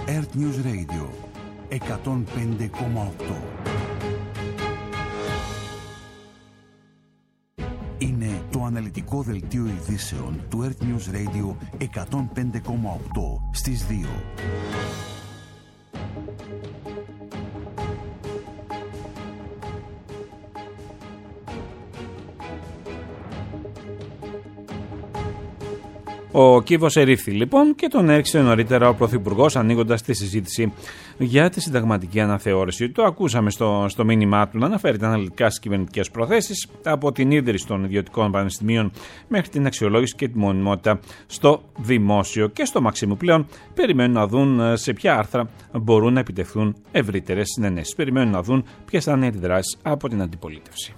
Earth News Radio 105,8. Είναι το αναλυτικό δελτίο ειδήσεων του Earth News Radio 105,8 στις 2. Ο κύβος ερήφθη λοιπόν και τον έριξε νωρίτερα ο Πρωθυπουργός, ανοίγοντας τη συζήτηση για τη συνταγματική αναθεώρηση. Το ακούσαμε στο μήνυμά του να αναφέρει τα αναλυτικά στις κυβερνητικές προθέσεις, από την ίδρυση των ιδιωτικών πανεπιστημίων μέχρι την αξιολόγηση και τη μονιμότητα στο δημόσιο. Και στο Μαξίμου πλέον περιμένουν να δουν σε ποια άρθρα μπορούν να επιτευχθούν ευρύτερες συνενέσεις. Περιμένουν να δουν ποιες θα είναι οι αντιδράσεις από την αντιπολίτευση.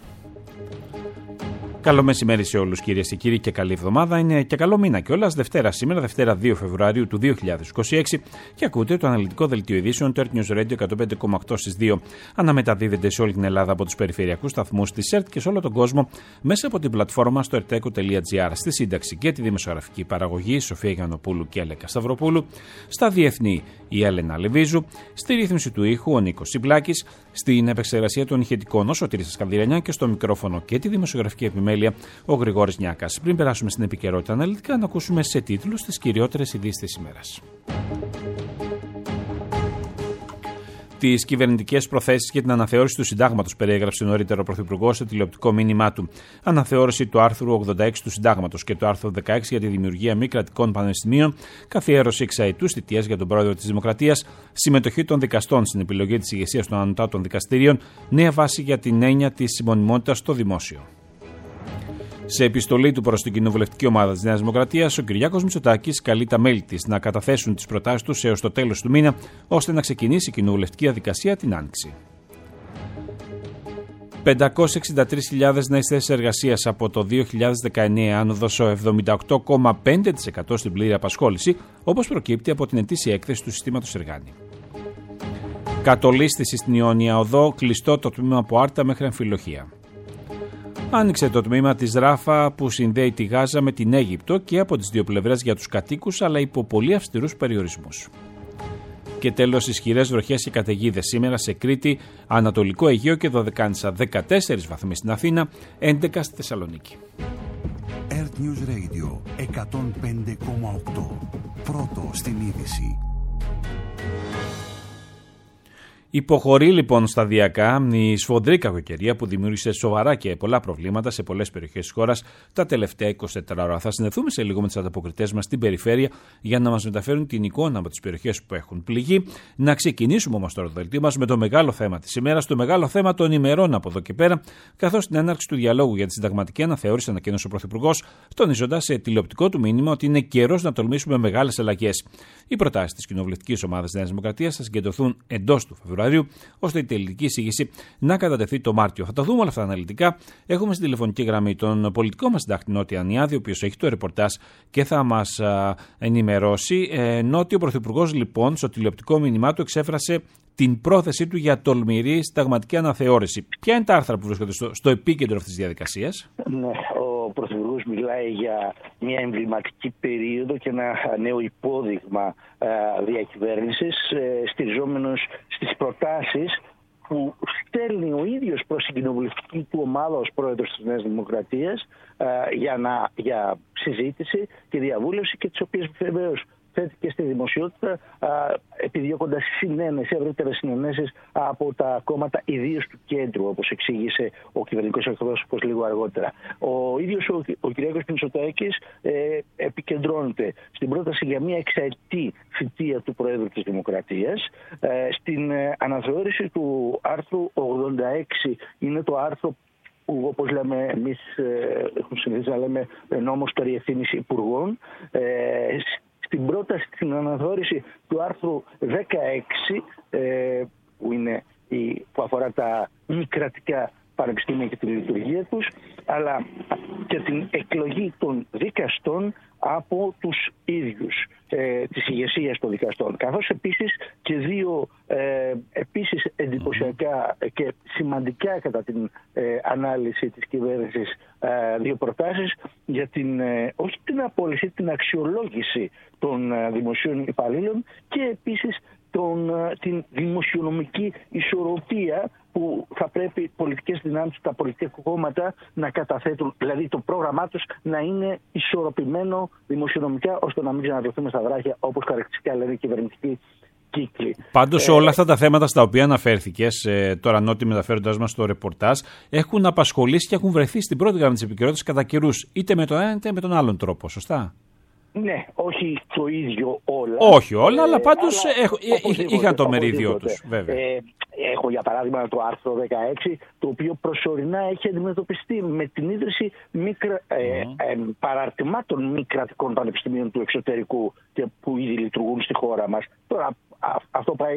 Καλό μεσημέρι σε όλους, κυρίες και κύριοι, και καλή εβδομάδα. Είναι και καλό μήνα κιόλας. Δευτέρα σήμερα, Δευτέρα 2 Φεβρουαρίου του 2026, και ακούτε το αναλυτικό δελτίο ειδήσεων του Earth News Radio 105,8 στις 2. Αναμεταδίδεται σε όλη την Ελλάδα από τους περιφερειακούς σταθμούς της ΕΡΤ και σε όλο τον κόσμο μέσα από την πλατφόρμα στο erteco.gr. Στη σύνταξη και τη δημοσιογραφική παραγωγή Σοφία Γιαννοπούλου και Έλεκα Σταυροπούλου. Στα διεθνή η Έλενα Λεβίζου. Στη ρύθμιση του ήχου ο Νίκος Συμπλάκης. Στην επεξεργασία των ηχητικών ο Σωτήρης Σκανδυρανιά και στο μικρόφωνο και τη δημοσιογραφική επιμέλεια ο Γρηγόρης Νιάκας. Πριν περάσουμε στην επικαιρότητα αναλυτικά, να ακούσουμε σε τίτλους τις κυριότερες ειδήσεις της ημέρας. Τις κυβερνητικές προθέσεις και την αναθεώρηση του Συντάγματος περιέγραψε νωρίτερα ο Πρωθυπουργός σε τηλεοπτικό μήνυμά του. Αναθεώρηση του άρθρου 86 του Συντάγματος και του άρθρου 16 για τη δημιουργία μη κρατικών πανεπιστημίων, καθιέρωση εξαετούς θητείας για τον Πρόεδρο της Δημοκρατίας, συμμετοχή των δικαστών στην επιλογή της ηγεσίας των ανωτάτων δικαστηρίων, νέα βάση για την έννοια της συμμονιμότητας στο δημόσιο. Σε επιστολή του προς την κοινοβουλευτική ομάδα της Νέας Δημοκρατίας, ο Κυριάκος Μητσοτάκης καλεί τα μέλη της να καταθέσουν τις προτάσεις τους έως το τέλος του μήνα, ώστε να ξεκινήσει η κοινοβουλευτική διαδικασία την Άνοιξη. 563.000 νέες θέσεις εργασίας από το 2019, άνοδος 78,5% στην πλήρη απασχόληση, όπως προκύπτει από την ετήσια έκθεση του συστήματος Εργάνη. Κατολίσθηση στην Ιόνια Οδό, κλειστό το τμήμα από Άρτα μέχρι Αμφιλοχεία. Άνοιξε το τμήμα της Ράφα που συνδέει τη Γάζα με την Αίγυπτο και από τις δύο πλευρές για τους κατοίκους, αλλά υπό πολύ αυστηρούς περιορισμούς. Και τέλος, ισχυρές βροχές και καταιγίδες σήμερα σε Κρήτη, Ανατολικό Αιγαίο και Δωδεκάνησα. 14 βαθμοί στην Αθήνα, 11 στη Θεσσαλονίκη. Earth News Radio 105,8. Πρώτο στην είδηση. Υποχωρεί λοιπόν σταδιακά η σφοδρή κακοκαιρία που δημιούργησε σοβαρά και πολλά προβλήματα σε πολλές περιοχές της χώρας τα τελευταία 24 ώρα. Θα συνδεθούμε σε λίγο με τις ανταποκριτές μας στην περιφέρεια για να μας μεταφέρουν την εικόνα από τις περιοχές που έχουν πληγεί. Να ξεκινήσουμε όμως τώρα το δελτίο μας με το μεγάλο θέμα της ημέρας, το μεγάλο θέμα των ημερών από εδώ και πέρα, καθώς την έναρξη του διαλόγου για τη συνταγματική αναθεώρηση ανακοίνωσε ο Πρωθυπουργός, τονίζοντας σε τηλεοπτικό του μήνυμα ότι είναι καιρός να τολμήσουμε μεγάλες αλλαγές. Οι προτάσεις της κοινοβουλευτικής ομάδας Νέας Δημοκρατίας θα συγκεντρωθούν εντός του Φεβρουαρίου, ώστε η τελική εισήγηση να κατατεθεί το Μάρτιο. Θα τα δούμε όλα αυτά αναλυτικά. Έχουμε στην τηλεφωνική γραμμή τον πολιτικό μας συντάκτη Νότι Ανιάδη, ο οποίος έχει το ρεπορτάζ και θα μας ενημερώσει. Νότι, ο Πρωθυπουργός λοιπόν στο τηλεοπτικό μήνυμά του εξέφρασε την πρόθεσή του για τολμηρή συνταγματική αναθεώρηση. Ποια είναι τα άρθρα που βρίσκονται στο επίκεντρο αυτής της διαδικασίας? Ναι, ο Πρωθυπουργός μιλάει για μια εμβληματική περίοδο και ένα νέο υπόδειγμα διακυβέρνησης, στηριζόμενος στις προτάσεις που στέλνει ο ίδιος προς την κοινοβουλευτική του ομάδα ως πρόεδρος της Νέας Δημοκρατίας για συζήτηση και διαβούλευση, και τις οποίες βεβαίως θέτει και στη δημοσιότητα, επιδιώκοντας συνένεση, ευρύτερες συνενέσεις από τα κόμματα, ιδίως του κέντρου, όπως εξήγησε ο κυβερνητικός εκπρόσωπος λίγο αργότερα. Ο ίδιος ο Κυριάκος Μητσοτάκης επικεντρώνεται στην πρόταση για μια εξαετή θητεία του Προέδρου της Δημοκρατίας, στην αναθεώρηση του άρθρου 86, είναι το άρθρο που, όπως λέμε εμείς, έχουμε συνηθίσει να λέμε νόμος περί ευθύνης υπουργών, στην πρόταση, στην αναθεώρηση του άρθρου 16, που αφορά τα μη κρατικά πανεπιστήμια και τη λειτουργία τους, αλλά και την εκλογή των δικαστών από τους ίδιους, της ηγεσίας των δικαστών. Καθώς επίσης και δύο επίσης εντυπωσιακά και σημαντικά κατά την ανάλυση της κυβέρνησης δύο προτάσεις για όχι την απόλυση, την αξιολόγηση των δημοσίων υπαλλήλων, και επίσης την δημοσιονομική ισορροπία που θα πρέπει οι πολιτικές δυνάμεις, τα πολιτικά κόμματα να καταθέτουν. Δηλαδή το πρόγραμμά τους να είναι ισορροπημένο δημοσιονομικά, ώστε να μην ξαναδοθούμε στα βράχια, όπως χαρακτηριστικά λένε οι κυβερνητικοί κύκλοι. Πάντως όλα αυτά τα θέματα στα οποία αναφέρθηκες τώρα, Νότι, μεταφέροντας μας το ρεπορτάζ, έχουν απασχολήσει και έχουν βρεθεί στην πρώτη γραμμή της επικαιρότητας κατά καιρούς, είτε με τον ένα είτε με τον άλλον τρόπο, σωστά? Ναι, όχι το ίδιο όλα. Όχι όλα, αλλά πάντως είχαν το μερίδιο τους, βέβαια. Έχω για παράδειγμα το άρθρο 16, το οποίο προσωρινά έχει αντιμετωπιστεί με την ίδρυση παραρτημάτων μη κρατικών πανεπιστημίων του εξωτερικού και που ήδη λειτουργούν στη χώρα μας. Τώρα αυτό πάει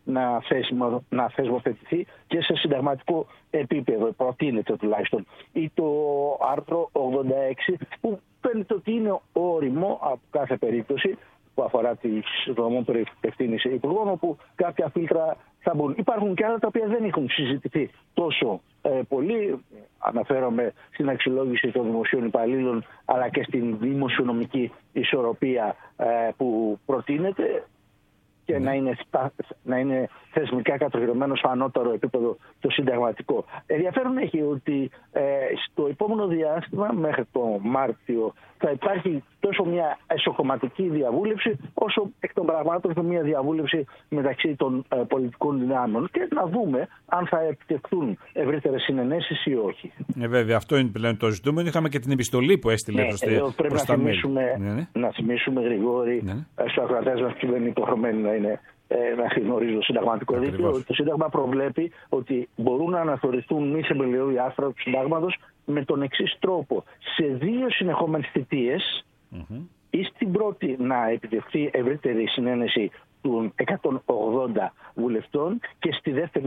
να θεσμοθετηθεί και σε συνταγματικό επίπεδο, προτείνεται τουλάχιστον. Ή το άρθρο 86 που φαίνεται ότι είναι όριμο από κάθε περίπτωση που αφορά τις δομών περί ευθύνης υπουργών, όπου κάποια φίλτρα θα μπουν. Υπάρχουν και άλλα τα οποία δεν έχουν συζητηθεί τόσο πολύ. Αναφέρομαι στην αξιολόγηση των δημοσίων υπαλλήλων, αλλά και στην δημοσιονομική ισορροπία που προτείνεται και να είναι θεσμικά κατοχυρωμένο στο ανώτερο επίπεδο το συνταγματικό. Ενδιαφέρον έχει ότι στο επόμενο διάστημα, μέχρι το Μάρτιο, θα υπάρχει τόσο μια εσωκομματική διαβούλευση, όσο εκ των πραγμάτων και μια διαβούλευση μεταξύ των πολιτικών δυνάμεων και να δούμε αν θα επιτευχθούν ευρύτερες συνενέσεις ή όχι. Βέβαια, αυτό είναι πλέον το ζητούμενο. Είχαμε και την επιστολή που έστειλε προς τα μέλη. Να θυμίσουμε, Γρηγόρη, στους ακροατές μας που δεν είναι υποχρεωμένοι να γνωρίζουν το συνταγματικό δίκαιο. Το Σύνταγμα προβλέπει ότι μπορούν να αναθεωρηθούν μη θεμελιώδη άρθρα του Συντάγματος με τον εξής τρόπο. Σε 2 συνεχόμενες θητείες, ή στην πρώτη να επιτευχθεί ευρύτερη συνένεση των 180 βουλευτών και στη δεύτερη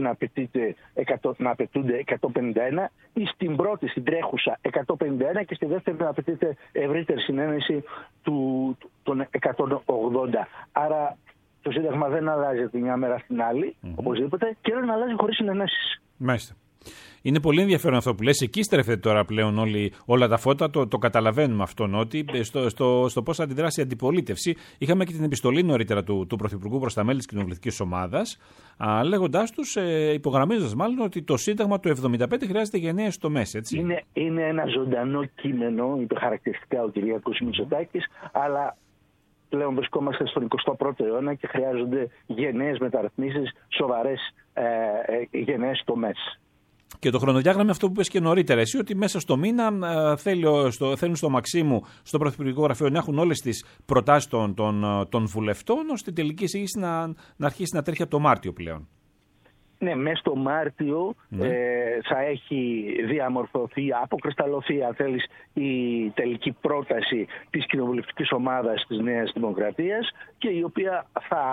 να απαιτούνται 151, ή στην πρώτη, στην τρέχουσα 151 και στη δεύτερη να απαιτείται ευρύτερη συνένεση των 180. Άρα το Σύνταγμα δεν αλλάζει από τη μια μέρα στην άλλη, οπωσδήποτε, και δεν αλλάζει χωρίς συνενέσεις. Μάλιστα. Είναι πολύ ενδιαφέρον αυτό που λες. Εκεί στρέφεται τώρα πλέον όλα τα φώτα. Το καταλαβαίνουμε αυτόν, ότι στο πώς θα αντιδράσει η αντιπολίτευση. Είχαμε και την επιστολή νωρίτερα του Πρωθυπουργού προς τα μέλη της κοινοβουλευτικής ομάδας, λέγοντάς τους, υπογραμμίζοντας μάλλον, ότι το Σύνταγμα του 1975 χρειάζεται γενναίες τομές. Είναι ένα ζωντανό κείμενο, είπε χαρακτηριστικά ο Κυριάκος Μητσοτάκης, αλλά πλέον βρισκόμαστε στον 21ο αιώνα και χρειάζονται γενναίες μεταρρυθμίσεις, σοβαρές γενναίες τομές. Και το χρονοδιάγραμμα αυτό που είπες και νωρίτερα εσύ, ότι μέσα στο μήνα θέλουν στο Μαξίμου, στο Πρωθυπουργικό Γραφείο, να έχουν όλες τις προτάσεις των βουλευτών, ώστε η τελική εισήγηση να αρχίσει να τρέχει από το Μάρτιο πλέον. Ναι, μέσα στο Μάρτιο θα έχει διαμορφωθεί, αποκρισταλωθεί, αν θέλεις, η τελική πρόταση της κοινοβουλευτικής ομάδας της Νέας Δημοκρατίας, και η οποία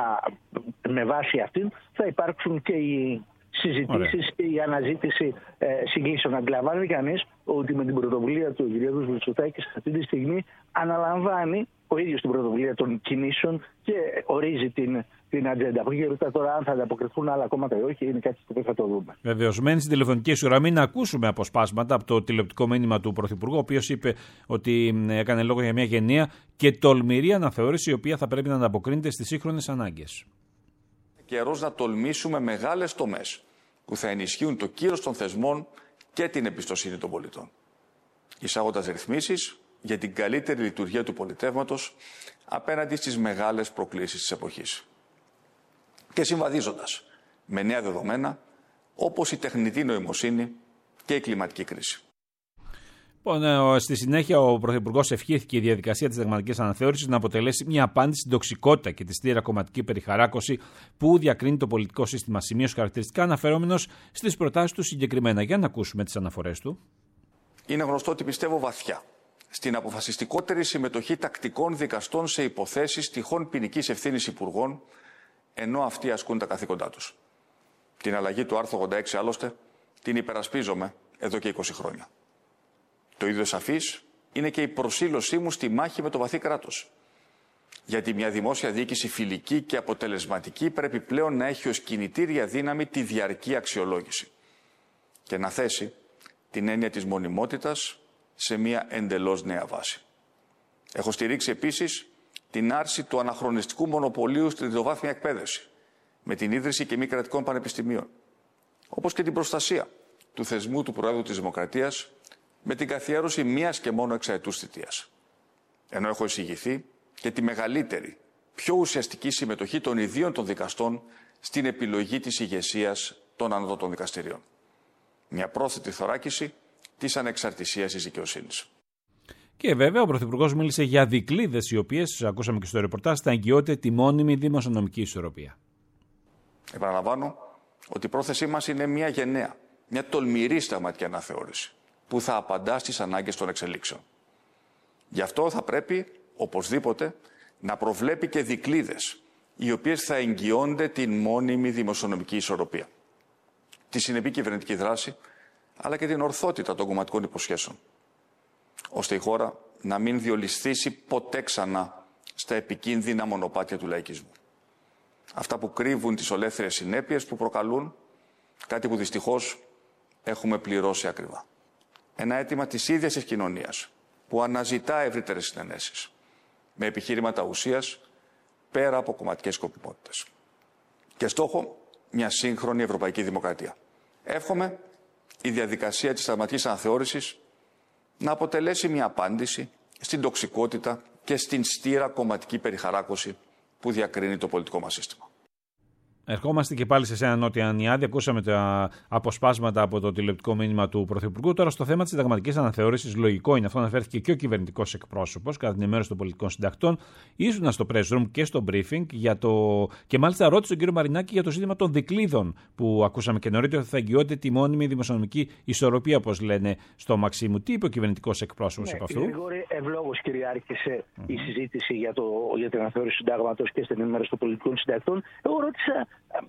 με βάση αυτήν θα υπάρξουν και οι συζητήσεις και η αναζήτηση συγκλήσεων. Αντιλαμβάνει κανείς ότι με την πρωτοβουλία του κ. Μητσοτάκη αυτή τη στιγμή αναλαμβάνει ο ίδιος την πρωτοβουλία των κινήσεων και ορίζει την ατζέντα. Από εκεί και τώρα, αν θα ανταποκριθούν άλλα κόμματα ή όχι, είναι κάτι που θα το δούμε. Βεβαίως, μένει στην τηλεφωνική σου γραμμή να ακούσουμε αποσπάσματα από το τηλεοπτικό μήνυμα του Πρωθυπουργού, ο οποίος είπε ότι έκανε λόγο για μια γενναία και τολμηρή αναθεώρηση, η οποία θα πρέπει να ανταποκρίνεται στις σύγχρονες ανάγκες. Καιρός να τολμήσουμε μεγάλες τομές που θα ενισχύουν το κύρος των θεσμών και την εμπιστοσύνη των πολιτών, εισάγοντας ρυθμίσεις για την καλύτερη λειτουργία του πολιτεύματος απέναντι στις μεγάλες προκλήσεις της εποχής. Και συμβαδίζοντας με νέα δεδομένα όπως η τεχνητή νοημοσύνη και η κλιματική κρίση. Στη συνέχεια, ο Πρωθυπουργός ευχήθηκε η διαδικασία της συνταγματικής αναθεώρησης να αποτελέσει μια απάντηση στην τοξικότητα και τη στήρα κομματική περιχαράκωση που διακρίνει το πολιτικό σύστημα. Σημείωσε χαρακτηριστικά, αναφερόμενος στις προτάσεις του συγκεκριμένα. Για να ακούσουμε τις αναφορές του. Είναι γνωστό ότι πιστεύω βαθιά στην αποφασιστικότερη συμμετοχή τακτικών δικαστών σε υποθέσεις τυχόν ποινικής ευθύνης υπουργών, ενώ αυτοί ασκούν τα καθήκοντά τους. Την αλλαγή του άρθρου 86, άλλωστε, την υπερασπίζομαι εδώ και 20 χρόνια. Το ίδιο σαφής είναι και η προσήλωσή μου στη μάχη με το βαθύ κράτος. Γιατί μια δημόσια διοίκηση φιλική και αποτελεσματική πρέπει πλέον να έχει ως κινητήρια δύναμη τη διαρκή αξιολόγηση και να θέσει την έννοια της μονιμότητας σε μια εντελώς νέα βάση. Έχω στηρίξει επίσης την άρση του αναχρονιστικού μονοπωλίου στην τριτοβάθμια εκπαίδευση, με την ίδρυση και μη κρατικών πανεπιστημίων, όπως και την προστασία του θεσμού του Προέδρου της Δημοκρατίας με την καθιέρωση μίας και μόνο εξαετούς θητείας. Ενώ έχω εισηγηθεί και τη μεγαλύτερη, πιο ουσιαστική συμμετοχή των ιδίων των δικαστών στην επιλογή της ηγεσίας των ανώτατων δικαστηρίων. Μια πρόθετη θωράκιση της ανεξαρτησίας της δικαιοσύνης. Και βέβαια ο Πρωθυπουργός μίλησε για δικλείδες οι οποίες, ακούσαμε και στο ρεπορτάζ, θα εγγυώνται τη μόνιμη δημοσιονομική ισορροπία. Επαναλαμβάνω ότι η πρόθεσή μας είναι μια γενναία, μια τολμηρή συνταγματική αναθεώρηση που θα απαντά στις ανάγκες των εξελίξεων. Γι' αυτό θα πρέπει οπωσδήποτε να προβλέπει και δικλείδες οι οποίες θα εγγυώνται την μόνιμη δημοσιονομική ισορροπία, τη συνεπή κυβερνητική δράση, αλλά και την ορθότητα των κομματικών υποσχέσεων, ώστε η χώρα να μην διολυσθήσει ποτέ ξανά στα επικίνδυνα μονοπάτια του λαϊκισμού. Αυτά που κρύβουν τις ολέθριες συνέπειες που προκαλούν, κάτι που δυστυχώς έχουμε πληρώσει ακριβά. Ένα αίτημα της ίδιας της κοινωνίας που αναζητά ευρύτερες συνενέσεις, με επιχείρηματα ουσίας πέρα από κομματικές σκοπιμότητες. Και στόχο μια σύγχρονη ευρωπαϊκή δημοκρατία. Εύχομαι η διαδικασία της συνταγματικής αναθεώρησης να αποτελέσει μια απάντηση στην τοξικότητα και στην στήρα κομματική περιχαράκωση που διακρίνει το πολιτικό μας σύστημα. Ερχόμαστε και πάλι σε εσένα, Νότια Ανιάδη. Ακούσαμε τα αποσπάσματα από το τηλεοπτικό μήνυμα του Πρωθυπουργού. Τώρα, στο θέμα της συνταγματικής αναθεώρησης, λογικό είναι αυτό, αναφέρθηκε και ο κυβερνητικός εκπρόσωπος κατά την ενημέρωση των πολιτικών συντακτών. Ήσουν στο press room και στο briefing και μάλιστα ρώτησε τον κύριο Μαρινάκη για το ζήτημα των δικλείδων που ακούσαμε και νωρίτερα, ότι θα εγγυώνται τη μόνιμη δημοσιονομική ισορροπία, όπως λένε στο Μαξίμου. Τι είπε ο κυβερνητικός εκπρόσωπος από αυτού? Ευλόγως, κύριε, άρχισε η συζήτηση για την αναθεώρηση του συντάγματος και στην ενημέρωση των πολιτικών συντακτών. Εγώ ρώτησα,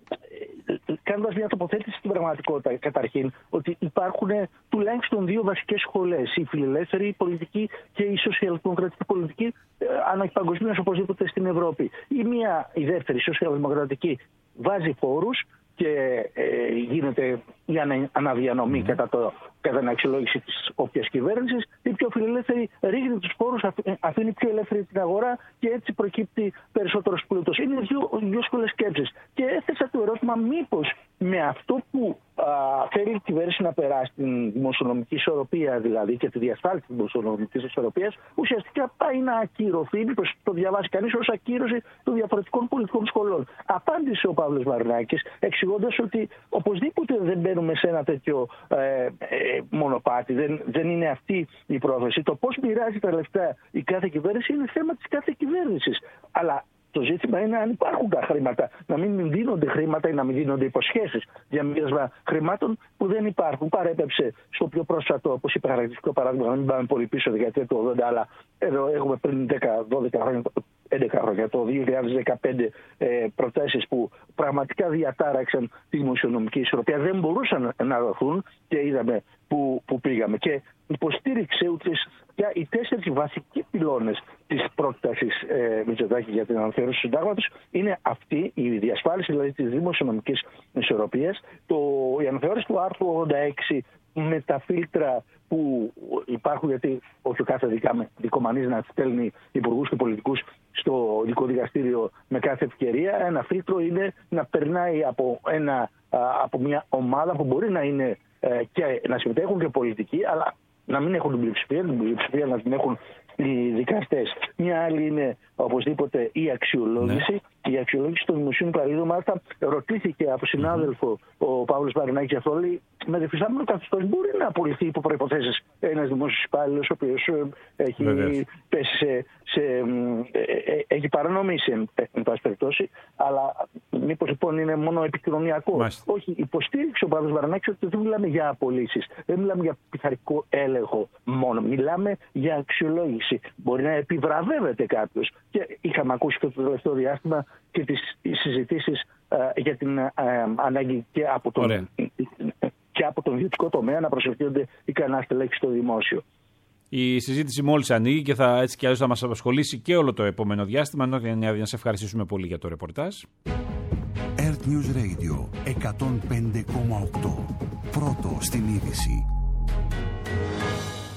κάνοντας μια τοποθέτηση στην πραγματικότητα, καταρχήν, ότι υπάρχουν τουλάχιστον δύο βασικές σχολές, η φιλελεύθερη πολιτική και η σοσιαλδημοκρατική πολιτική, αναπαγκοσμίως οπωσδήποτε στην Ευρώπη. Η δεύτερη, η σοσιαλδημοκρατική, βάζει φόρους και γίνεται η αναδιανομή κατά την αξιολόγηση της όποιας κυβέρνησης. Η πιο φιλελεύθερη ρίχνει τους φόρους, αφήνει πιο ελεύθερη την αγορά και έτσι προκύπτει περισσότερος πλούτος. Είναι δύο σχολές σκέψης. Και έθεσα το ερώτημα, μήπως με αυτό που θέλει η κυβέρνηση να περάσει, την δημοσιονομική ισορροπία δηλαδή και τη διασφάλιση της δημοσιονομικής ισορροπίας, ουσιαστικά πάει να ακυρωθεί, μήπως το διαβάσει κανείς, ως ακύρωση των διαφορετικών πολιτικών σχολών. Απάντησε ο Παύλος Μαρινάκης, εξηγώντας ότι οπωσδήποτε δεν μπαίνουμε σε ένα τέτοιο μονοπάτι. Δεν είναι αυτή η πρόθεση. Το πώς μοιράζει τα λεφτά η κάθε κυβέρνηση είναι θέμα της κάθε κυβέρνησης. Αλλά το ζήτημα είναι αν υπάρχουν τα χρήματα, να μην δίνονται χρήματα ή να μην δίνονται υποσχέσεις για μοίρασμα χρημάτων που δεν υπάρχουν. Παρέπεψε στο πιο πρόσφατο, όπως είπε, χαρακτηριστικό παράδειγμα, να μην πάμε πολύ πίσω, δεκαετία του 80, αλλά εδώ έχουμε πριν 10-12 χρόνια, 11 χρόνια, το 2015, προτάσεις που πραγματικά διατάραξαν τη δημοσιονομική ισορροπία. Δεν μπορούσαν να δοθούν και είδαμε που πήγαμε. Και υποστήριξε πια οι 4 βασικοί πυλώνες της πρότασης Μητσοτάκη για την αναθεώρηση του συντάγματος είναι αυτή, η διασφάλιση δηλαδή της δημοσιονομικής ισορροπίας, η αναθεώρηση του άρθρου 86 με τα φίλτρα που υπάρχουν, γιατί όχι ο κάθε δικομανής να στέλνει υπουργούς και πολιτικούς στο ειδικό δικαστήριο με κάθε ευκαιρία. Ένα φίλτρο είναι να περνάει από μια ομάδα που μπορεί να είναι και να συμμετέχουν και πολιτικοί, αλλά να μην έχουν την πλειοψηφία να την έχουν οι δικαστές. Μια άλλη είναι οπωσδήποτε η αξιολόγηση. Η αξιολόγηση των δημοσίων υπαλλήλων, μάλιστα, ρωτήθηκε από συνάδελφο ο Παύλος Μαρινάκης αυτό, λέει, με δεφιστάμενο καθεστώς μπορεί να απολυθεί υπό προϋποθέσεις ένας δημόσιος υπάλληλος ο οποίος έχει πέσει έχει παρανομήσει, εν πάση περιπτώσει, αλλά μήπως λοιπόν είναι μόνο επικοινωνιακό? Μάλιστα. Όχι, υποστήριξε ο Παύλος Μαρινάκης ότι δεν μιλάμε για απολύσεις, δεν μιλάμε για πειθαρχικό έλεγχο μόνο, μιλάμε για αξιολόγηση. Μπορεί να επιβραβεύεται κάποιος. Και είχαμε ακούσει και το τελευταίο διάστημα και τις συζητήσεις για την ανάγκη και από τον ιδιωτικό τομέα να προσελκύονται ικανά στελέχη στο δημόσιο. Η συζήτηση μόλις ανοίγει και έτσι κι αλλιώς θα μας απασχολήσει και όλο το επόμενο διάστημα. Να σε ευχαριστήσουμε πολύ για το ρεπορτάζ. Earth News Radio 105,8. Πρώτο στην είδηση.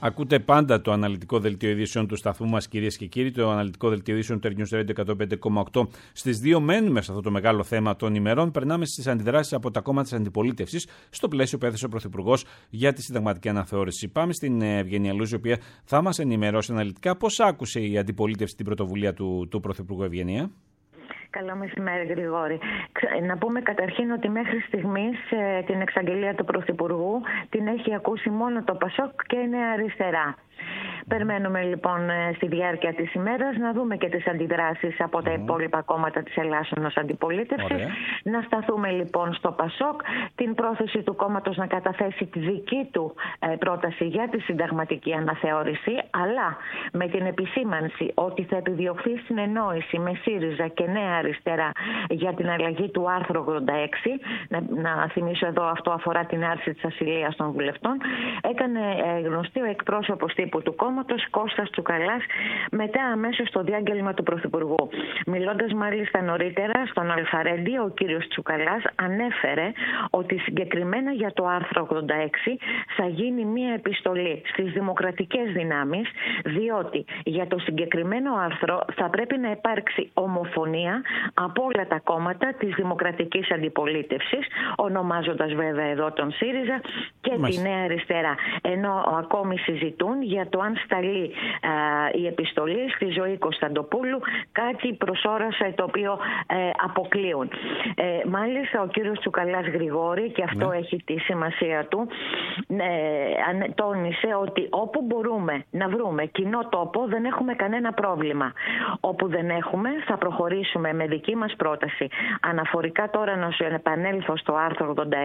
Ακούτε πάντα το αναλυτικό δελτίο ειδήσεων του σταθμού μας, κυρίες και κύριοι, το αναλυτικό δελτίο ειδήσεων του News Radio 105,8. Στις 2 μένουμε σε αυτό το μεγάλο θέμα των ημερών. Περνάμε στις αντιδράσεις από τα κόμματα της αντιπολίτευσης στο πλαίσιο που έθεσε ο Πρωθυπουργός για τη συνταγματική αναθεώρηση. Πάμε στην Ευγενία Λούζη, η οποία θα μας ενημερώσει αναλυτικά πώς άκουσε η αντιπολίτευση την πρωτοβουλία του Πρωθυπουργού. Ευγενία. Καλό μεσημέρι, Γρηγόρη. Να πούμε καταρχήν ότι μέχρι στιγμής την εξαγγελία του Πρωθυπουργού την έχει ακούσει μόνο το ΠΑΣΟΚ και Νέα Αριστερά. Περιμένουμε λοιπόν στη διάρκεια της ημέρας να δούμε και τις αντιδράσεις από τα υπόλοιπα κόμματα της Ελλάσσονος αντιπολίτευσης. Να σταθούμε λοιπόν στο ΠΑΣΟΚ, την πρόθεση του κόμματος να καταθέσει τη δική του πρόταση για τη συνταγματική αναθεώρηση, αλλά με την επισήμανση ότι θα επιδιωχθεί συνεννόηση με ΣΥΡΙΖΑ και Νέα Αριστερά για την αλλαγή του άρθρου 86. Να θυμίσω εδώ, αυτό αφορά την άρση της ασυλίας των βουλευτών. Έκανε γνωστή ο εκπρόσωπος τύπου του κόμματος, Κώστας Τσουκαλάς, μετά αμέσως στο διάγγελμα του Πρωθυπουργού. Μιλώντας μάλιστα νωρίτερα στον Αλφαρέντη, ο κύριος Τσουκαλάς ανέφερε ότι συγκεκριμένα για το άρθρο 86 θα γίνει μία επιστολή στις δημοκρατικές δυνάμεις, διότι για το συγκεκριμένο άρθρο θα πρέπει να υπάρξει ομοφωνία από όλα τα κόμματα της δημοκρατικής αντιπολίτευσης, ονομάζοντας βέβαια εδώ τον ΣΥΡΙΖΑ και τη Νέα Αριστερά. Ενώ ακόμη συζητούν για το αν σταλεί η επιστολή στη Ζωή Κωνσταντοπούλου, κάτι προς ώρας το οποίο αποκλείουν. Μάλιστα ο κύριος Τσουκαλάς, Γρηγόρη, και αυτό έχει τη σημασία του, τόνισε ότι όπου μπορούμε να βρούμε κοινό τόπο δεν έχουμε κανένα πρόβλημα. Όπου δεν έχουμε θα προχωρήσουμε με δική μας πρόταση. Αναφορικά τώρα να σου επανέλθω στο άρθρο 86,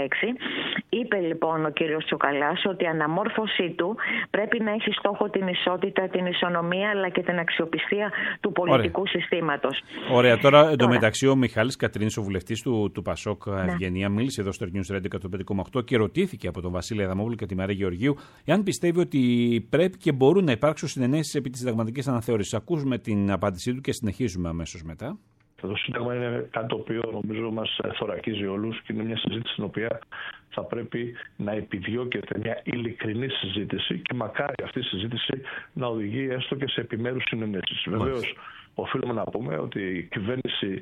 είπε λοιπόν ο κύριος Τσουκαλάς ότι η αναμόρφωσή του πρέπει να έχει στόχο την ισότητα, την ισονομία, αλλά και την αξιοπιστία του πολιτικού συστήματος. Ωραία. Τώρα εντωμεταξύ ο Μιχάλης Κατρίνης, ο βουλευτής του ΠΑΣΟΚ, Ευγενία, μίλησε εδώ στο News Radio 105,8 και ρωτήθηκε από τον Βασίλη Αδαμόπουλο και τη Μαρία Γεωργίου εάν πιστεύει ότι πρέπει και μπορούν να υπάρξουν συνενέσεις επί της συνταγματικής αναθεώρησης. Ακούσουμε την απάντησή του και συνεχίζουμε αμέσως μετά. Το Σύνταγμα είναι κάτι το οποίο νομίζω μας θωρακίζει όλους και είναι μια συζήτηση στην οποία θα πρέπει να επιδιώκεται μια ειλικρινή συζήτηση και μακάρι αυτή η συζήτηση να οδηγεί έστω και σε επιμέρους συνενέσεις. Βεβαίως, οφείλουμε να πούμε ότι η κυβέρνηση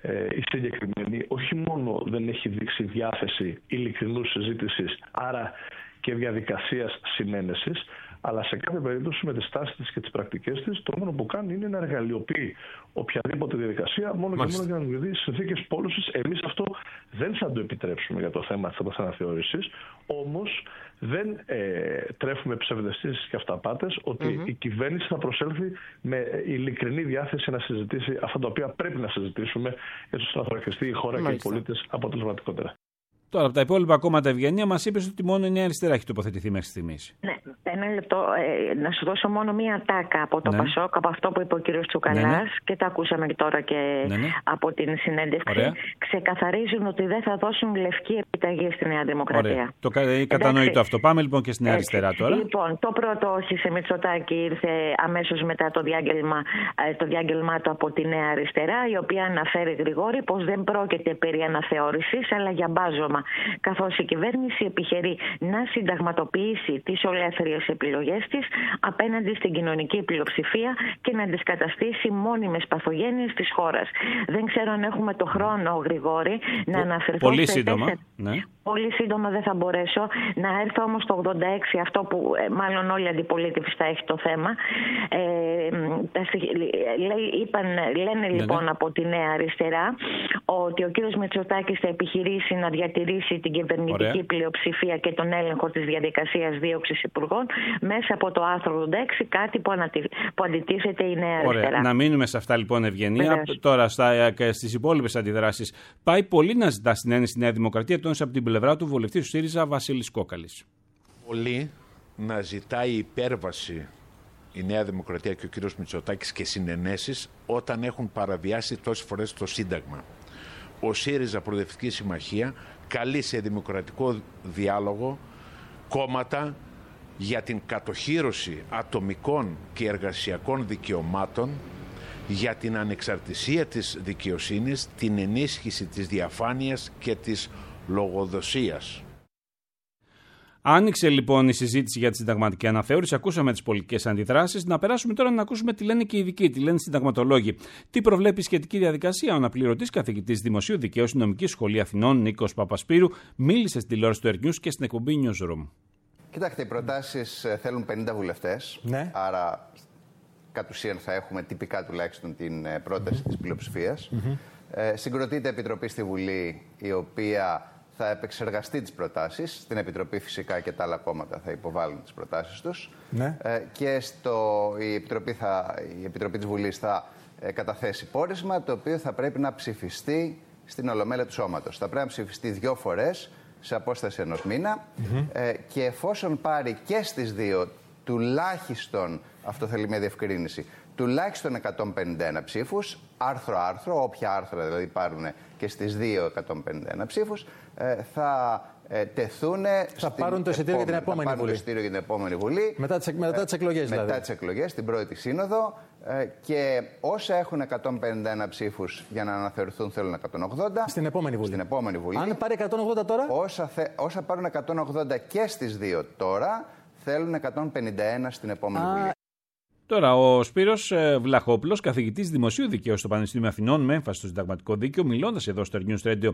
η συγκεκριμένη όχι μόνο δεν έχει δείξει διάθεση ειλικρινούς συζήτησης, άρα και διαδικασίας συνένεσης, αλλά σε κάθε περίπτωση με τις τάσεις της και τις πρακτικές της, το μόνο που κάνει είναι να εργαλειοποιεί οποιαδήποτε διαδικασία μόνο και μόνο για να δημιουργεί συνθήκες πόλωσης. Εμείς αυτό δεν θα το επιτρέψουμε για το θέμα της αναθεώρησης, όμως δεν τρέφουμε ψευδαισθήσεις και αυταπάτες ότι η κυβέρνηση θα προσέλθει με ειλικρινή διάθεση να συζητήσει αυτά τα οποία πρέπει να συζητήσουμε έτσι ώστε να θωρακιστεί η χώρα και οι πολίτες αποτελεσματικότερα. Τώρα, από τα υπόλοιπα κόμματα, Ευγενία, μας είπες ότι μόνο η Νέα Αριστερά έχει τοποθετηθεί μέχρι στιγμής. Ναι, ένα λεπτό. Να σου δώσω μόνο μία τάκα από το ΠΑΣΟΚ, από αυτό που είπε ο κύριος Τσουκαλάς, και τα ακούσαμε τώρα και από την συνέντευξη. Ωραία. Ξεκαθαρίζουν ότι δεν θα δώσουν λευκή επιταγή στη Νέα Δημοκρατία. Ωραία. Κατανοητό αυτό. Πάμε λοιπόν και στη Νέα Αριστερά τώρα. Λοιπόν, το πρώτο όχι σε Μητσοτάκη ήρθε αμέσως μετά το διάγγελμά του από τη Νέα Αριστερά, η οποία αναφέρει, Γρηγόρη, πως δεν πρόκειται περί αναθεώρησης, αλλά για μπάζωμα. Καθώς η κυβέρνηση επιχειρεί να συνταγματοποιήσει τις ελεύθερες επιλογές της απέναντι στην κοινωνική πλειοψηφία και να τις καταστήσει μόνιμες παθογένειες της χώρας. Δεν ξέρω αν έχουμε το χρόνο, Γρηγόρη, να αναφερθώ πολύ σύντομα. Πολύ σύντομα δεν θα μπορέσω. Να έρθω όμως στο 86, αυτό που μάλλον όλη η αντιπολίτευση θα έχει το θέμα. Λένε λοιπόν από τη Νέα Αριστερά ότι ο κύριος Μητσοτάκης θα επιχειρήσει να διατηρήσει την κυβερνητική πλειοψηφία και τον έλεγχο της διαδικασίας δίωξης υπουργών μέσα από το άρθρο 86, κάτι που αντιτίθεται η Νέα Αριστερά. Να μείνουμε σε αυτά λοιπόν, Ευγενία. Τώρα στις υπόλοιπες αντιδράσεις. Πάει πολύ να ζητά συνένεση στη Νέα Δημοκρατία, τόνισε από την πλευρά του βουλευτής του ΣΥΡΙΖΑ Βασίλης Κόκαλης. Πολύ να ζητάει υπέρβαση η Νέα Δημοκρατία και ο κύριος Μητσοτάκης και συνενέσεις όταν έχουν παραβιάσει τόσες φορές το Σύνταγμα. Ο ΣΥΡΙΖΑ Προοδευτική Συμμαχία καλεί σε δημοκρατικό διάλογο κόμματα για την κατοχύρωση ατομικών και εργασιακών δικαιωμάτων, για την ανεξαρτησία της δικαιοσύνης, την ενίσχυση της διαφάνειας και της λογοδοσίας. Άνοιξε λοιπόν η συζήτηση για τη συνταγματική αναθεώρηση. Ακούσαμε τις πολιτικές αντιδράσεις. Να περάσουμε τώρα να ακούσουμε τι λένε και οι ειδικοί, τι λένε οι συνταγματολόγοι. Τι προβλέπει η σχετική διαδικασία. Ο αναπληρωτής καθηγητής Δημοσίου Δικαίου στην Νομική Σχολή Αθηνών, Νίκος Παπασπύρου, μίλησε στην τηλεόραση του Earth News και στην εκπομπή Newsroom. Κοιτάξτε, οι προτάσεις θέλουν 50 βουλευτές. Ναι. Άρα, κατ' ουσίαν, θα έχουμε τυπικά τουλάχιστον την πρόταση της πλειοψηφίας. Συγκροτείται επιτροπή στη Βουλή, η οποία θα επεξεργαστεί τις προτάσεις. Στην Επιτροπή φυσικά και τα άλλα κόμματα θα υποβάλουν τις προτάσεις τους. Ναι. Και η Επιτροπή της Βουλής θα καταθέσει πόρισμα, το οποίο θα πρέπει να ψηφιστεί στην Ολομέλεια του Σώματος. Θα πρέπει να ψηφιστεί 2 φορές σε απόσταση 1 μήνα και εφόσον πάρει και στις 2 τουλάχιστον, αυτό θέλει μια διευκρίνηση, τουλάχιστον 151 ψήφους, άρθρο-άρθρο, όποια άρθρα δηλαδή πάρουν και στις 2 151 ψήφους, θα τεθούν. Θα πάρουν το εισιτήριο για την επόμενη Βουλή. Για την επόμενη Βουλή. Μετά τις εκλογές, δηλαδή. Μετά τις εκλογές, την πρώτη σύνοδο. Και όσα έχουν 151 ψήφους για να αναθεωρηθούν θέλουν 180. Στην επόμενη Βουλή. Αν πάρει 180 τώρα. Όσα πάρουν 180 και στις 2 τώρα, θέλουν 151 στην επόμενη Βουλή. Τώρα, ο Σπύρος Βλαχόπουλος, καθηγητής Δημοσίου Δικαίου στο Πανεπιστήμιο Αθηνών, με έμφαση στο συνταγματικό δίκαιο, μιλώντας εδώ στο News Radio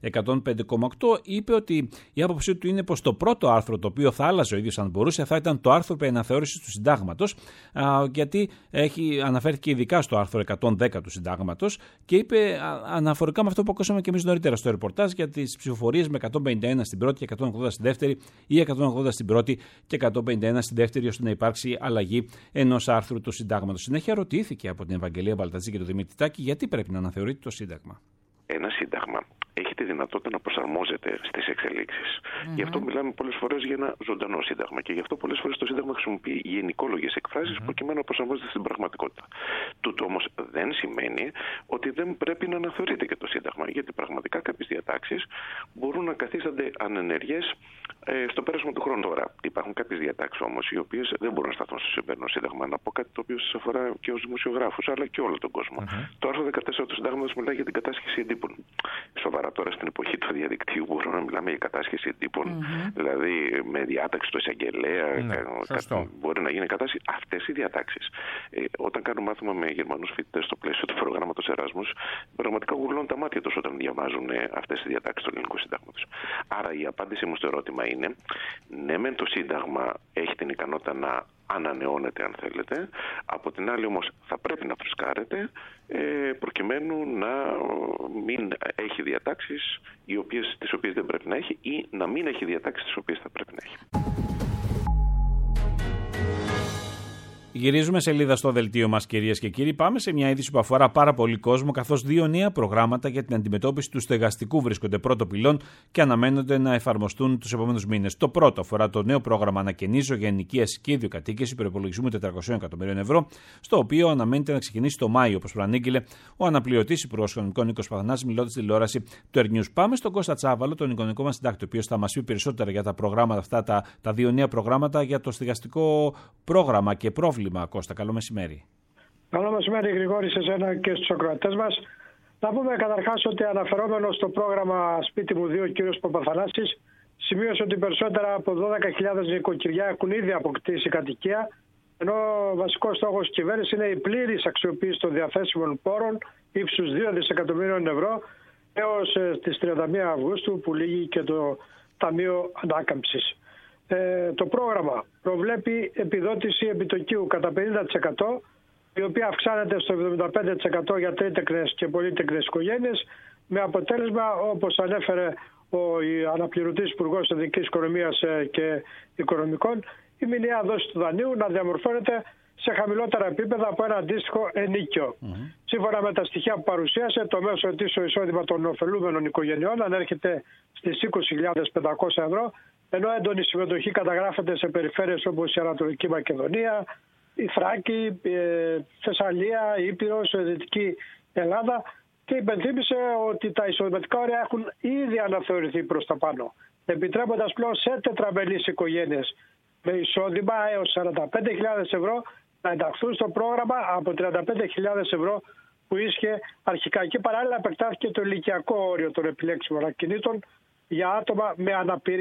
105,8, είπε ότι η άποψή του είναι πως το πρώτο άρθρο το οποίο θα άλλαζε ο ίδιος αν μπορούσε θα ήταν το άρθρο περί αναθεώρησης του συντάγματος, γιατί αναφέρθηκε ειδικά στο άρθρο 110 του συντάγματος και είπε αναφορικά με αυτό που ακούσαμε και εμείς νωρίτερα στο ρεπορτάζ για τις ψηφοφορίες με 151 στην πρώτη και 180 στην δεύτερη ή 180 στην πρώτη και 151 στην δεύτερη, ώστε να υπάρξει αλλαγή ενός άρθρου του συντάγματος. Συνέχεια ρωτήθηκε από την Ευαγγελία Μπαλτατζή και τον Δημήτρη Τάκη γιατί πρέπει να αναθεωρείται το Σύνταγμα. Ένα Σύνταγμα έχει τη δυνατότητα να προσαρμόζεται στις εξελίξεις. Γι' αυτό μιλάμε πολλές φορές για ένα ζωντανό Σύνταγμα και γι' αυτό πολλές φορές το Σύνταγμα χρησιμοποιεί γενικόλογες εκφράσεις προκειμένου να προσαρμόζεται στην πραγματικότητα. Τούτο όμως δεν σημαίνει ότι δεν πρέπει να αναθεωρείται και το Σύνταγμα, γιατί πραγματικά κάποιες διατάξεις μπορούν να καθίστανται ανενεργές στο πέρασμα του χρόνου. Τώρα, υπάρχουν κάποιες διατάξεις όμως οι οποίες δεν μπορούν να σταθούν στο σημερινό Σύνταγμα. Να πω κάτι το οποίο σας αφορά και ως δημοσιογράφους, αλλά και όλο τον κόσμο. Το άρθρο 14 του Συντάγματος μιλάει για την κατάσχεση εντύπων. Σοβαρά τώρα στην εποχή του διαδικτύου μπορούμε να μιλάμε για κατάσχεση εντύπων, δηλαδή με διάταξη του εισαγγελέα, μπορεί να γίνει κατάσχεση. Αυτές οι διατάξεις, όταν κάνουν μάθημα με Γερμανούς φοιτητές στο πλαίσιο του προγράμματος Εράσμους, πραγματικά γουρλώνουν τα μάτια τους όταν διαβάζουν αυτές τις διατάξεις του ελληνικού συντάγματος. Άρα η απάντησή μου στο ερώτημα είναι, ναι, μεν το Σύνταγμα έχει την ικανότητα να ανανεώνεται αν θέλετε, από την άλλη όμως θα πρέπει να φρεσκάρεται προκειμένου να μην έχει διατάξεις τις οποίες δεν πρέπει να έχει ή να μην έχει διατάξεις τις οποίες θα πρέπει να έχει. Γυρίζουμε σελίδα στο δελτίο μας, κυρίες και κύριοι. Πάμε σε μια είδηση που αφορά πάρα πολύ κόσμο, καθώς 2 νέα προγράμματα για την αντιμετώπιση του στεγαστικού βρίσκονται πρώτο πυλών και αναμένονται να εφαρμοστούν τους επόμενους μήνες. Το πρώτο αφορά το νέο πρόγραμμα Ανακαινίζω για ενοικίαση και ιδιοκατοίκηση προϋπολογισμού 400 εκατομμυρίων ευρώ, στο οποίο αναμένεται να ξεκινήσει το Μάιο, όπως προανήγγειλε ο αναπληρωτής Υπουργός Οικονομικών Νίκος Παθανάσης, μιλώντας στη τηλεόραση του Earth News. Πάμε στον Κώστα Τσάβαλο, τον οικονομικό μας συντάκτη, ο οποίος θα μας πει περισσότερα για τα προγράμματα αυτά, τα 2 νέα προγράμματα για το στεγαστικό πρόγραμμα και πρόβλημα. Κώστα, καλό μεσημέρι. Καλό μεσημέρι, Γρηγόρη, σε εσένα και στους ακροατές μας. Να πούμε καταρχάς ότι αναφερόμενο στο πρόγραμμα Σπίτι μου 2, ο κ. Παπαθανάσης σημείωσε ότι περισσότερα από 12.000 νοικοκυριά έχουν ήδη αποκτήσει κατοικία, ενώ ο βασικός στόχος της κυβέρνησης είναι η πλήρης αξιοποίηση των διαθέσιμων πόρων ύψους 2 δισεκατομμύριων ευρώ έως τις 31 Αυγούστου που λήγει και το Ταμείο Ανάκαμψης. Το πρόγραμμα προβλέπει επιδότηση επιτοκίου κατά 50%, η οποία αυξάνεται στο 75% για τρίτεκνες και πολύτεκνες οικογένειες, με αποτέλεσμα, όπως ανέφερε ο αναπληρωτής Υπουργός Εθνικής Οικονομίας και Οικονομικών, η μηνιαία δόση του δανείου να διαμορφώνεται σε χαμηλότερα επίπεδα από ένα αντίστοιχο ενίκιο. Σύμφωνα με τα στοιχεία που παρουσίασε, το μέσο ετήσιο εισόδημα των ωφελούμενων οικογενειών ανέρχεται στις 20.500 ευρώ, ενώ έντονη συμμετοχή καταγράφεται σε περιφέρειες όπως η Ανατολική Μακεδονία, η Θράκη, η Θεσσαλία, η Ήπειρος, η Δυτική Ελλάδα, και υπενθύμησε ότι τα εισοδηματικά όρια έχουν ήδη αναθεωρηθεί προς τα πάνω, επιτρέποντας πλέον σε τετραμελείς οικογένειες με εισόδημα έως 45.000 ευρώ να ενταχθούν στο πρόγραμμα από 35.000 ευρώ που ίσχυε αρχικά. Και παράλληλα επεκτάθηκε το ηλικιακό όριο των επιλέξιμων ακινήτων για άτομα με αναπηρία.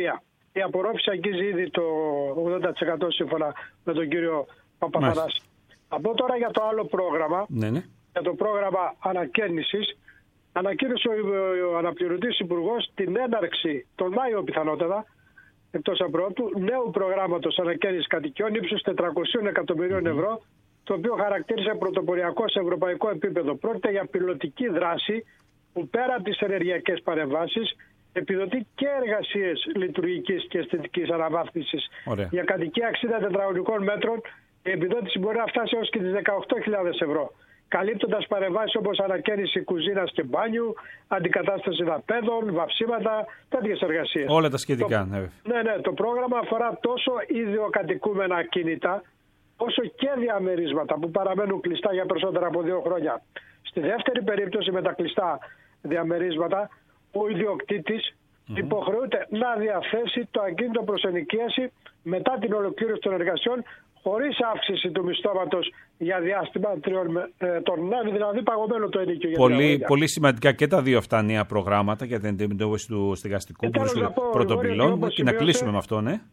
Η απορρόφηση αγγίζει ήδη το 80% σύμφωνα με τον κύριο Παπαθανάση. Από τώρα για το άλλο πρόγραμμα, για το πρόγραμμα ανακαίνησης, ανακοίνωσε ο αναπληρωτής υπουργός την έναρξη τον Μάιο πιθανότατα, εκτός απρόπτου, νέου προγράμματος ανακαίνησης κατοικιών ύψους 400 εκατομμυρίων ευρώ, το οποίο χαρακτήρισε πρωτοποριακό σε ευρωπαϊκό επίπεδο. Πρόκειται για πιλωτική δράση που πέρα από τις ενεργειακές παρεμβάσεις επιδοτεί και εργασίες λειτουργικής και αισθητικής αναβάθμισης. Για κατοικία 60 τετραγωνικών μέτρων η επιδότηση μπορεί να φτάσει έως και τις 18.000 ευρώ. Καλύπτοντας παρεμβάσεις όπως ανακαίνιση κουζίνας και μπάνιου, αντικατάσταση δαπέδων, βαυσίματα, τέτοιες εργασίες. Όλα τα σχετικά. Το πρόγραμμα αφορά τόσο ιδιοκατοικούμενα ακίνητα, όσο και διαμερίσματα που παραμένουν κλειστά για περισσότερα από 2 χρόνια. Στη δεύτερη περίπτωση με τα κλειστά διαμερίσματα, ο ιδιοκτήτης υποχρεούται να διαθέσει το ακίνητο προς ενοικίαση μετά την ολοκλήρωση των εργασιών, χωρίς αύξηση του μισθώματος για διάστημα 3 ετών. Δηλαδή παγωμένο το ενοίκιο. Πολύ σημαντικά και τα δύο αυτά νέα προγράμματα για την αντιμετώπιση του στεγαστικού πρωτοπυλών. Και να κλείσουμε με αυτό, ναι.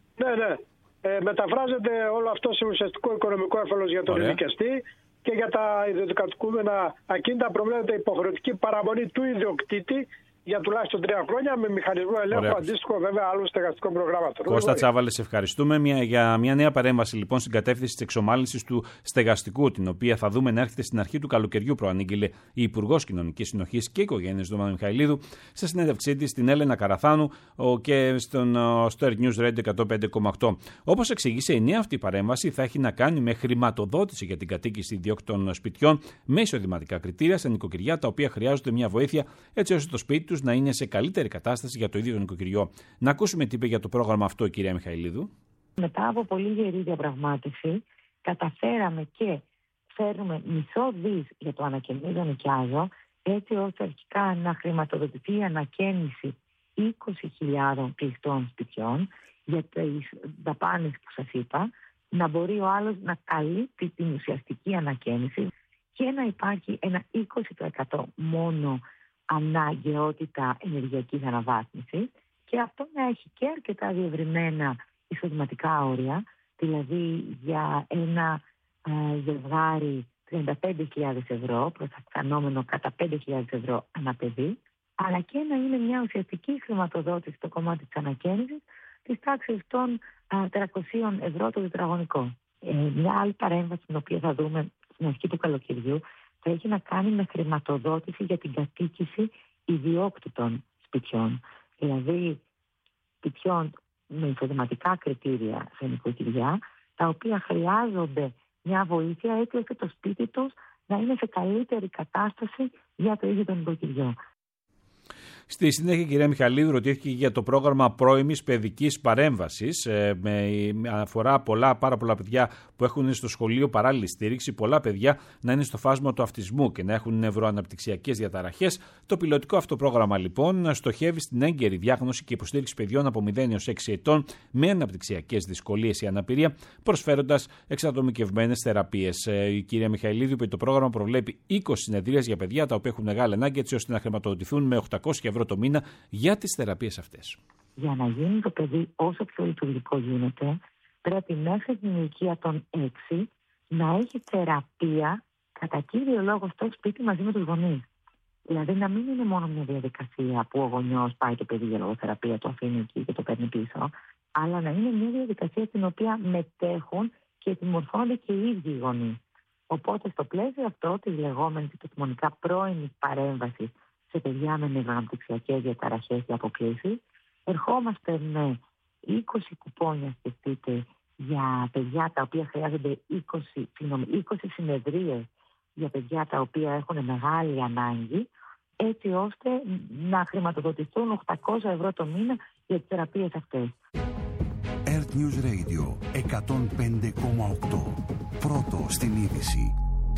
Μεταφράζεται όλο αυτό σε ουσιαστικό οικονομικό έφελος για τον ενοικιαστή, και για τα ιδιωτικατοικούμενα ακίνητα προβλέπεται υποχρεωτική παραμονή του ιδιοκτήτη για τουλάχιστον 3 χρόνια με μηχανισμό ελέγχου αντίστοιχο βέβαια άλλων στεγαστικών προγράμματων. Κώστα Τσάβαλε, σε ευχαριστούμε για μια νέα παρέμβαση λοιπόν στην κατεύθυνση της εξομάλυνσης του στεγαστικού, την οποία θα δούμε να έρχεται στην αρχή του καλοκαιριού, προανήγγειλε η Υπουργός Κοινωνικής Συνοχής και Οικογένειας Δόμα Μιχαηλίδου σε συνέντευξή της στην Έλενα Καραθάνου και στο Earth News Radio 105,8. Όπως εξήγησε, η νέα αυτή παρέμβαση θα έχει να κάνει με χρηματοδότηση για την κατοίκηση ιδιόκτων σπιτιών με εισοδηματικά κριτήρια σε νοικοκυριά τα οποία χρειάζονται μια βοήθεια έτσι ώστε το σπίτι τους να είναι σε καλύτερη κατάσταση για το ίδιο το νοικοκυριό. Να ακούσουμε τι είπε για το πρόγραμμα αυτό η κυρία Μιχαηλίδου. Μετά από πολύ γερή διαπραγμάτευση, καταφέραμε και φέρνουμε μισό δις για το ανακαινίζω νοικιάζω, έτσι ώστε αρχικά να χρηματοδοτηθεί η ανακαίνιση 20.000 κλειστών σπιτιών για τις δαπάνες που σας είπα, να μπορεί ο άλλος να καλύπτει την ουσιαστική ανακαίνιση και να υπάρχει ένα 20% μόνο αναγκαιότητα ενεργειακής αναβάθμισης, και αυτό να έχει και αρκετά διευρυμένα εισοδηματικά όρια, δηλαδή για ένα ζευγάρι 35.000 ευρώ προς αυξανόμενο κατά 5.000 ευρώ ανά παιδί, αλλά και να είναι μια ουσιαστική χρηματοδότηση στο κομμάτι της ανακαίνησης της τάξης των 300 ευρώ το τετραγωνικό. Μια άλλη παρέμβαση την οποία θα δούμε στην αρχή του καλοκαιριού θα έχει να κάνει με χρηματοδότηση για την κατοίκηση ιδιόκτητων σπιτιών. Δηλαδή σπιτιών με εισοδηματικά κριτήρια σε νοικοκυριά, τα οποία χρειάζονται μια βοήθεια έτσι ώστε το σπίτι τους να είναι σε καλύτερη κατάσταση για το ίδιο το νοικοκυριό. Στη συνέχεια, η κυρία Μιχαηλίδου ρωτήθηκε για το πρόγραμμα πρώιμης παιδικής παρέμβασης. Αφορά πάρα πολλά παιδιά που έχουν στο σχολείο παράλληλη στήριξη, πολλά παιδιά να είναι στο φάσμα του αυτισμού και να έχουν νευροαναπτυξιακές διαταραχές. Το πιλωτικό αυτό πρόγραμμα λοιπόν στοχεύει στην έγκαιρη διάγνωση και υποστήριξη παιδιών από 0 έως 6 ετών με αναπτυξιακές δυσκολίες ή αναπηρία, προσφέροντας εξατομικευμένες θεραπείες. Η κυρία Μιχαηλίδου είπε ότι το πρόγραμμα προβλέπει 20 συνεδρίες για παιδιά τα οποία έχουν μεγάλη ανάγκη έτσι ώστε να χρηματοδοτηθούν με 800 ευρώ το μήνα για τις θεραπείες αυτές. Για να γίνει το παιδί όσο πιο λειτουργικό γίνεται, πρέπει μέχρι την ηλικία των 6 να έχει θεραπεία κατά κύριο λόγο στο σπίτι μαζί με τους γονείς. Δηλαδή να μην είναι μόνο μια διαδικασία που ο γονιός πάει το παιδί για λογοθεραπεία, το αφήνει εκεί και το παίρνει πίσω, αλλά να είναι μια διαδικασία στην οποία μετέχουν και συμμορφώνονται και οι ίδιοι οι γονείς. Οπότε στο πλαίσιο αυτό της λεγόμενης επιστημονικά πρώιμης παρέμβασης σε παιδιά με νευροαναπτυξιακές διαταραχές και αποκλήσεις, ερχόμαστε με 20 κουπόνια, σκεφτείτε, για παιδιά τα οποία χρειάζονται 20 συνεδρίες για παιδιά τα οποία έχουν μεγάλη ανάγκη, έτσι ώστε να χρηματοδοτηθούν 800 ευρώ το μήνα για τις θεραπείες αυτές. Earth News Radio 105,8. Πρώτο στην είδηση.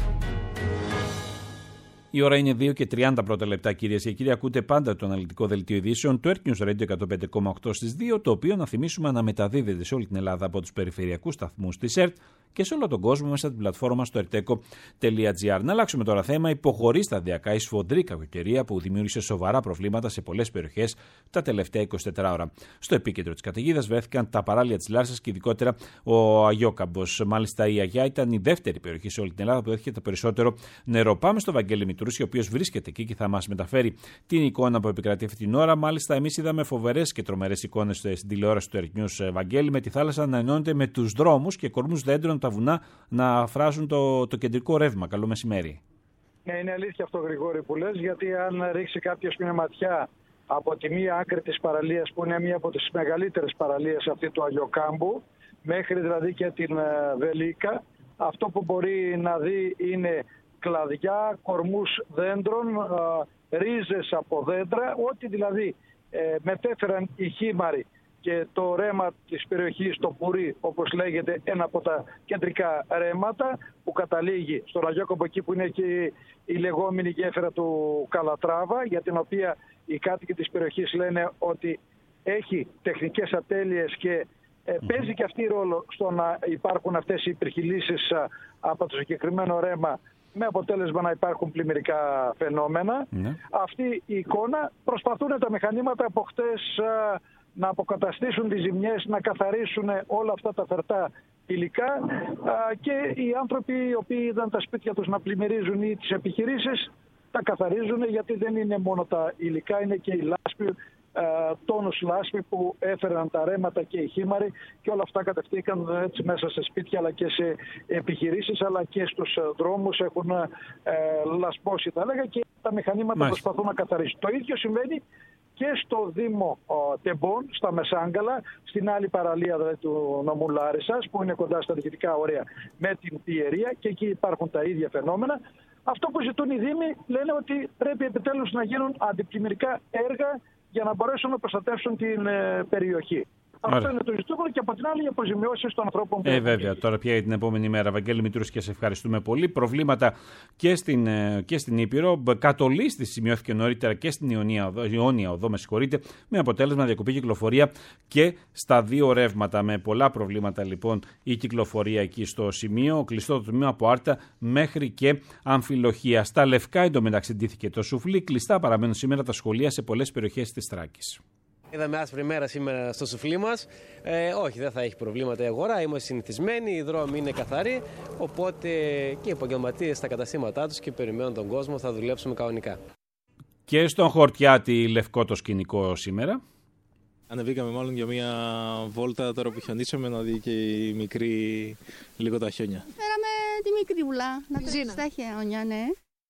Η ώρα είναι 2 και 30 πρώτα λεπτά, κυρίες και κύριοι. Ακούτε πάντα το αναλυτικό δελτίο ειδήσεων του Earth News Radio 105,8 στις 2, το οποίο να θυμίσουμε αναμεταδίδεται σε όλη την Ελλάδα από τους περιφερειακούς σταθμούς της ΕΡΤ και σε όλο τον κόσμο μέσα από την πλατφόρμα στο erteco.gr. Να αλλάξουμε τώρα θέμα. Υποχωρεί σταδιακά η σφοδρή κακοκαιρία που δημιούργησε σοβαρά προβλήματα σε πολλές περιοχές τα τελευταία 24 ώρα. Στο επίκεντρο της καταιγίδας βρέθηκαν τα παράλια της Λάρισσας και ειδικότερα ο Αγιόκαμπος. Μάλιστα, η Αγιά ήταν η δεύτερη περιοχή σε όλη την Ελλάδα που δέχτηκε το περισσότερο νερό. Πάμε στο Βαγγέλη Μητρούση, ο οποίος βρίσκεται εκεί και θα μας μεταφέρει την εικόνα που επικρατεί αυτή την ώρα. Μάλιστα, εμείς είδαμε φοβερές και τρομερές εικόνες στην τηλεόραση του Earth News, Βαγγέλη, με τη θάλασσα να ενώνεται με τους δρόμους και κορμούς δέντρων τα βουνά να φράζουν το κεντρικό ρεύμα. Καλό μεσημέρι. Ναι, είναι αλήθεια αυτό, Γρηγόρη, που λες, γιατί αν ρίξει κάποιος μια ματιά από τη μία άκρη της παραλίας, που είναι μία από τις μεγαλύτερες παραλίες αυτή του Αγιοκάμπου, μέχρι δηλαδή και την Βελίκα, αυτό που μπορεί να δει είναι κλαδιά, κορμούς δέντρων, ρίζες από δέντρα, ό,τι δηλαδή μετέφεραν οι χήμαροι και το ρέμα της περιοχής, το Πουρί, όπως λέγεται, ένα από τα κεντρικά ρέματα που καταλήγει στον Αγιόκαμπο, εκεί που είναι και η λεγόμενη γέφυρα του Καλατράβα, για την οποία οι κάτοικοι της περιοχής λένε ότι έχει τεχνικές ατέλειες και παίζει και αυτή ρόλο στο να υπάρχουν αυτές οι υπερχειλήσεις από το συγκεκριμένο ρέμα, με αποτέλεσμα να υπάρχουν πλημμυρικά φαινόμενα. Αυτή η εικόνα προσπαθούν τα μηχανήματα από χτες να αποκαταστήσουν τις ζημιές, να καθαρίσουν όλα αυτά τα φερτά υλικά και οι άνθρωποι οι οποίοι είδαν τα σπίτια τους να πλημμυρίζουν ή τις επιχειρήσεις τα καθαρίζουν, γιατί δεν είναι μόνο τα υλικά, είναι και η λάσπη, τόνους λάσπη που έφεραν τα ρέματα και οι χήμαροι, και όλα αυτά κατευθύνθηκαν έτσι μέσα σε σπίτια αλλά και σε επιχειρήσεις αλλά και στους δρόμους, έχουν λασπώσει θα λέγα, και τα μηχανήματα προσπαθούν να καθαρίσουν. Το ίδιο συμβαίνει και στο Δήμο Τεμπών, στα Μεσάγκαλα, στην άλλη παραλία δηλαδή του νομού Λάρισσας, που είναι κοντά στα διοικητικά όρια με την Πιερία, και εκεί υπάρχουν τα ίδια φαινόμενα. Αυτό που ζητούν οι Δήμοι, λένε ότι πρέπει επιτέλους να γίνουν αντιπλημμυρικά έργα για να μπορέσουν να προστατεύσουν την περιοχή. Αυτό είναι το ζητούμενο, και από την άλλη οι αποζημιώσεις των ανθρώπων. Βέβαια, τώρα πια για την επόμενη μέρα. Βαγγέλη Μητρούση, και σε ευχαριστούμε πολύ. Προβλήματα και στην Ήπειρο. Κατολίστη σημειώθηκε νωρίτερα και στην Ιόνια Οδό, με αποτέλεσμα διακοπή κυκλοφορία και στα δύο ρεύματα. Με πολλά προβλήματα λοιπόν η κυκλοφορία εκεί στο σημείο. Κλειστό το τμήμα από Άρτα μέχρι και Αμφιλοχία. Στα Λευκά εντωμεταξύ ντύθηκε το σουφλί. Κλειστά παραμένουν σήμερα τα σχολεία σε πολλές περιοχές της Θράκης. Είδαμε άσπρη μέρα σήμερα στο σουφλί μας. Όχι, δεν θα έχει προβλήματα η αγορά. Είμαστε συνηθισμένοι, οι δρόμοι είναι καθαροί. Οπότε και οι επαγγελματίες στα καταστήματά τους και περιμένουν τον κόσμο, θα δουλέψουμε κανονικά. Και στον Χορτιάτη λευκό το σκηνικό σήμερα. Ανεβήκαμε μάλλον για μια βόλτα τώρα που χιονίσαμε, να δει και η μικρή λίγο τα χιόνια. Φέραμε τη μικρή βουλά, να τρέξει τα χιόνια, ναι.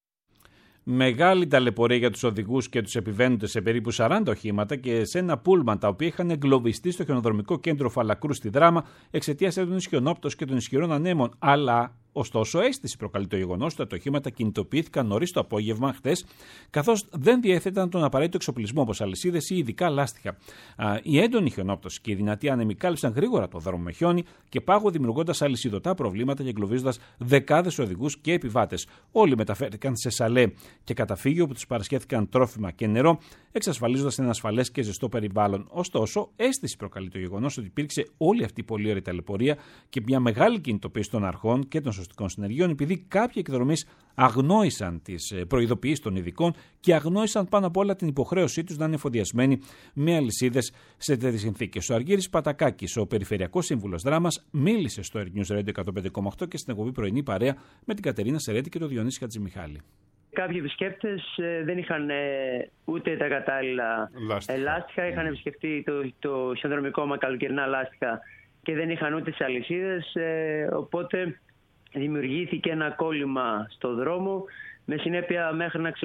Μεγάλη ταλαιπωρία για τους οδηγούς και τους επιβαίνοντες σε περίπου 40 οχήματα και σε ένα πούλμαν, τα οποία είχαν εγκλωβιστεί στο χιονοδρομικό κέντρο Φαλακρού στη Δράμα εξαιτίας έντονης χιονόπτωσης και των ισχυρών ανέμων. Αλλά ωστόσο, αίσθηση προκαλεί το γεγονός ότι τα οχήματα κινητοποιήθηκαν νωρίς το απόγευμα χθες, καθώς δεν διέθεταν τον απαραίτητο εξοπλισμό όπως αλυσίδες ή ειδικά λάστιχα. Η έντονη χιονόπτωση και οι δυνατοί άνεμοι κάλυψαν γρήγορα το δρόμο με χιόνι και πάγο, δημιουργώντας αλυσιδωτά προβλήματα και εγκλωβίζοντας δεκάδες οδηγούς και επιβάτες. Όλοι μεταφέρθηκαν σε σαλέ και καταφύγιο που τους παρασχέθηκαν τρόφιμα και νερό, εξασφαλίζοντας ένα ασφαλές και ζεστό περιβάλλον. Ωστόσο, αίσθηση προκαλεί το γεγονός ότι υπήρξε όλη αυτή η πολύ ωραία ταλαιπωρία και μια μεγάλη κινητοποίηση των αρχών και των σωστικών συνεργείων, επειδή κάποιοι εκδρομείς αγνόησαν τις προειδοποιήσεις των ειδικών και αγνόησαν πάνω απ' όλα την υποχρέωσή τους να είναι εφοδιασμένοι με αλυσίδες σε τέτοιες συνθήκες. Ο Αργύρης Πατακάκης, ο Περιφερειακός Σύμβουλος Δράμας, μίλησε στο Earth News Radio 105,8 και στην εκπομπή Πρωινή Παρέα με την Κατερίνα Σερέτη και τον Διονύση Χατζημιχάλη. Κάποιοι επισκέπτες δεν είχαν ούτε τα κατάλληλα λάστιχα, είχαν επισκεφτεί το χιονοδρομικό καλοκαιρινά λάστιχα και δεν είχαν ούτε τις αλυσίδες, οπότε δημιουργήθηκε ένα κόλλημα στο δρόμο, με συνέπεια μέχρι να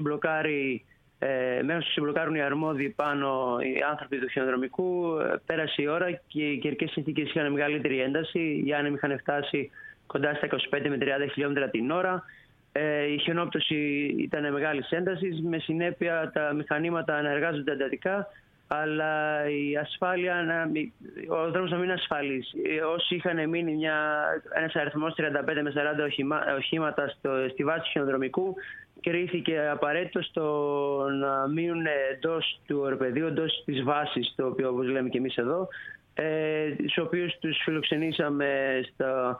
ξεμπλοκάρουν οι αρμόδιοι πάνω, οι άνθρωποι του χιονοδρομικού, πέρασε η ώρα και οι καιρικές συνθήκες είχαν μεγαλύτερη ένταση. Οι άνεμοι είχαν φτάσει κοντά στα 25 με 30 χιλιόμετρα την ώρα. Η χιονόπτωση ήταν μεγάλης έντασης, με συνέπεια τα μηχανήματα να εργάζονται εντατικά, αλλά η ασφάλεια, ο δρόμος να μην είναι ασφαλής. Όσοι είχαν μείνει ένας αριθμός 35 με 40 οχήματα στη βάση του χιονοδρομικού, κρίθηκε απαραίτητο στο να μείνουν εντός του ορπεδίου, εντός της βάσης, το οποίο όπως λέμε και εμείς εδώ, στους οποίους τους φιλοξενήσαμε στα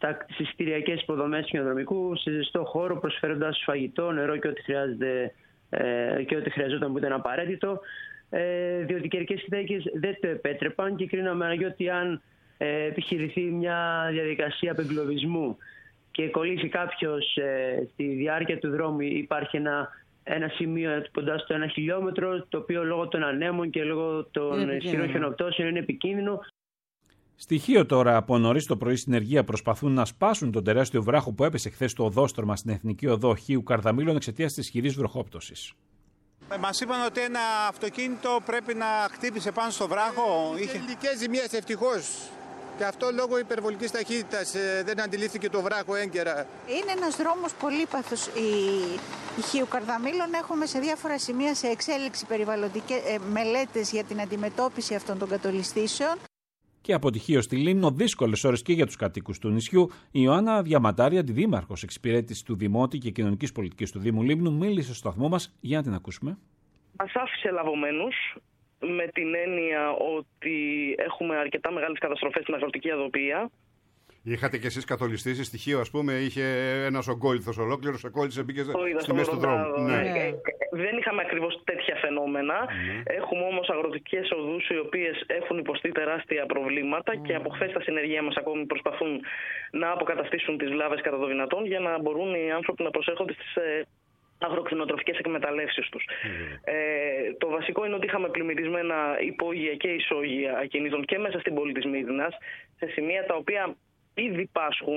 στις εισιτηριακές υποδομές του χιονοδρομικού, σε ζεστό χώρο, προσφέροντας φαγητό, νερό και ό,τι χρειάζεται και ό,τι χρειαζόταν που ήταν απαραίτητο. Διότι οι καιρικές συνθήκες δεν το επέτρεπαν και κρίναμε αναγκαίο ότι αν επιχειρηθεί μια διαδικασία απεγκλωβισμού και κολλήσει κάποιος στη διάρκεια του δρόμου, υπάρχει ένα σημείο κοντά στο 1 χιλιόμετρο, το οποίο λόγω των ανέμων και λόγω των ισχυρών χιονοπτώσεων είναι επικίνδυνο. Στοιχείο τώρα, από νωρίς το πρωί στην Αιγαία προσπαθούν να σπάσουν τον τεράστιο βράχο που έπεσε χθες στο οδόστρωμα στην Εθνική Οδό Χίου Καρδαμήλων εξαιτίας της ισχυρής βροχόπτωσης. Μας είπαν ότι ένα αυτοκίνητο πρέπει να χτύπησε πάνω στο βράχο. Είχε υλικές ζημιές, ευτυχώς. Και αυτό λόγω υπερβολικής ταχύτητας δεν αντιλήφθηκε το βράχο έγκαιρα. Είναι ένας δρόμος πολύπαθος. Η Χίου Καρδαμήλων έχουμε σε διάφορα σημεία σε εξέλιξη περιβαλλοντικές μελέτες για την αντιμετώπιση αυτών των κατολιστήσεων. Και από τη Χίο στη Λίμνο, δύσκολες ώρες και για τους κατοίκους του νησιού. Η Ιωάννα Διαματάρη, αντιδήμαρχος εξυπηρέτηση του Δημότη και κοινωνικής πολιτικής του Δήμου Λίμνου, μίλησε στο σταθμό μας. Για να την ακούσουμε. Μας άφησε λαβωμένους, με την έννοια ότι έχουμε αρκετά μεγάλες καταστροφές στην αγροτική αδοπία. Είχατε κι εσείς κατολιστήσεις στοιχείο, ας πούμε, είχε ένας ογκόλιθος ολόκληρος, σε κόλλησε, μπήκε στη μέση του δρόμου. Ναι. Δεν είχαμε ακριβώς τέτοια φαινόμενα. Έχουμε όμως αγροτικές οδούς οι οποίες έχουν υποστεί τεράστια προβλήματα και από χθες τα συνεργεία μας ακόμη προσπαθούν να αποκαταστήσουν τις βλάβες κατά το δυνατόν για να μπορούν οι άνθρωποι να προσέχονται στις αγροκτηνοτροφικές εκμεταλλεύσεις τους. Το βασικό είναι ότι είχαμε πλημμυρισμένα υπόγεια και ισόγεια ακινήτων και μέσα στην πόλη της Μύδινας, σε σημεία τα οποία ήδη πάσχουν.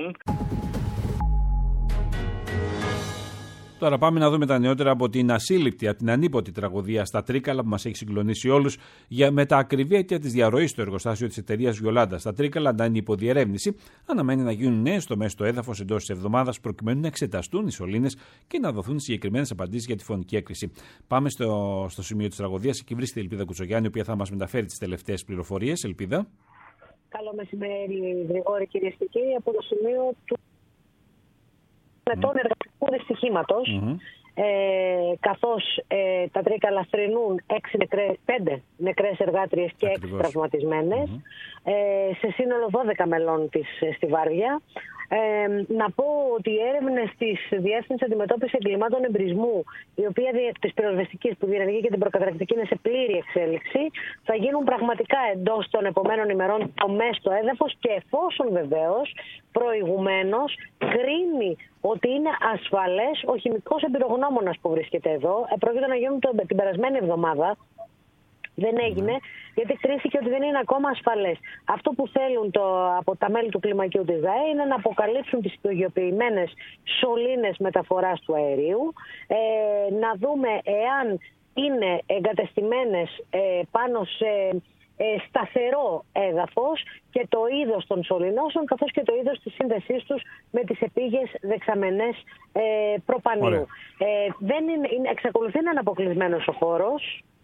Τώρα πάμε να δούμε τα νεότερα από την ασύλληπτη, από την ανίποτη τραγωδία στα Τρίκαλα που μας έχει συγκλονίσει όλους, με τα ακριβή αίτια της διαρροής στο εργοστάσιο της εταιρείας Γιολάντα στα Τρίκαλα να είναι υποδιερεύνηση. Αναμένει να γίνουν νέες τομές στο έδαφος εντός της εβδομάδας προκειμένου να εξεταστούν οι σωλήνες και να δοθούν συγκεκριμένες απαντήσεις για τη φωνική έκρηση. Πάμε στο σημείο της τραγωδίας. Εκεί βρίσκεται η Ελπίδα Κουτσογιάννη, η οποία θα μας μεταφέρει τις τελευταίες πληροφορίες. Ελπίδα. Καλό μεσημέρι, Γρηγόρη, κυρίες και κύριοι, από το σημείο του εργατικού δυστυχήματος, καθώς τα Τρίκαλα θρηνούν 5 νεκρές εργάτριες και 6 τραυματισμένες, σε σύνολο 12 μελών της στη Βάρδια. Να πω ότι οι έρευνες της Διεύθυνσης Αντιμετώπισης Εγκλημάτων Εμπρισμού, η οποία της πυροσβεστικής που διενεργεί και την προκαταρκτική είναι σε πλήρη εξέλιξη, θα γίνουν πραγματικά εντός των επομένων ημερών τομές στο έδαφος και εφόσον βεβαίως προηγουμένως κρίνει ότι είναι ασφαλές ο χημικός εμπειρογνώμονας που βρίσκεται εδώ. Πρόκειται να γίνουν την περασμένη εβδομάδα. Δεν έγινε, γιατί κρίθηκε ότι δεν είναι ακόμα ασφαλές. Αυτό που θέλουν από τα μέλη του κλιμακίου της ΔΑΕ είναι να αποκαλύψουν τις υπογειοποιημένες σωλήνες μεταφοράς του αερίου, να δούμε εάν είναι εγκατεστημένες πάνω σε σταθερό έδαφος και το είδος των σωληνώσεων, καθώς και το είδος της σύνδεσής τους με τις επίγειες δεξαμενές προπανίου. Εξακολουθεί να είναι αποκλεισμένος ο χώρος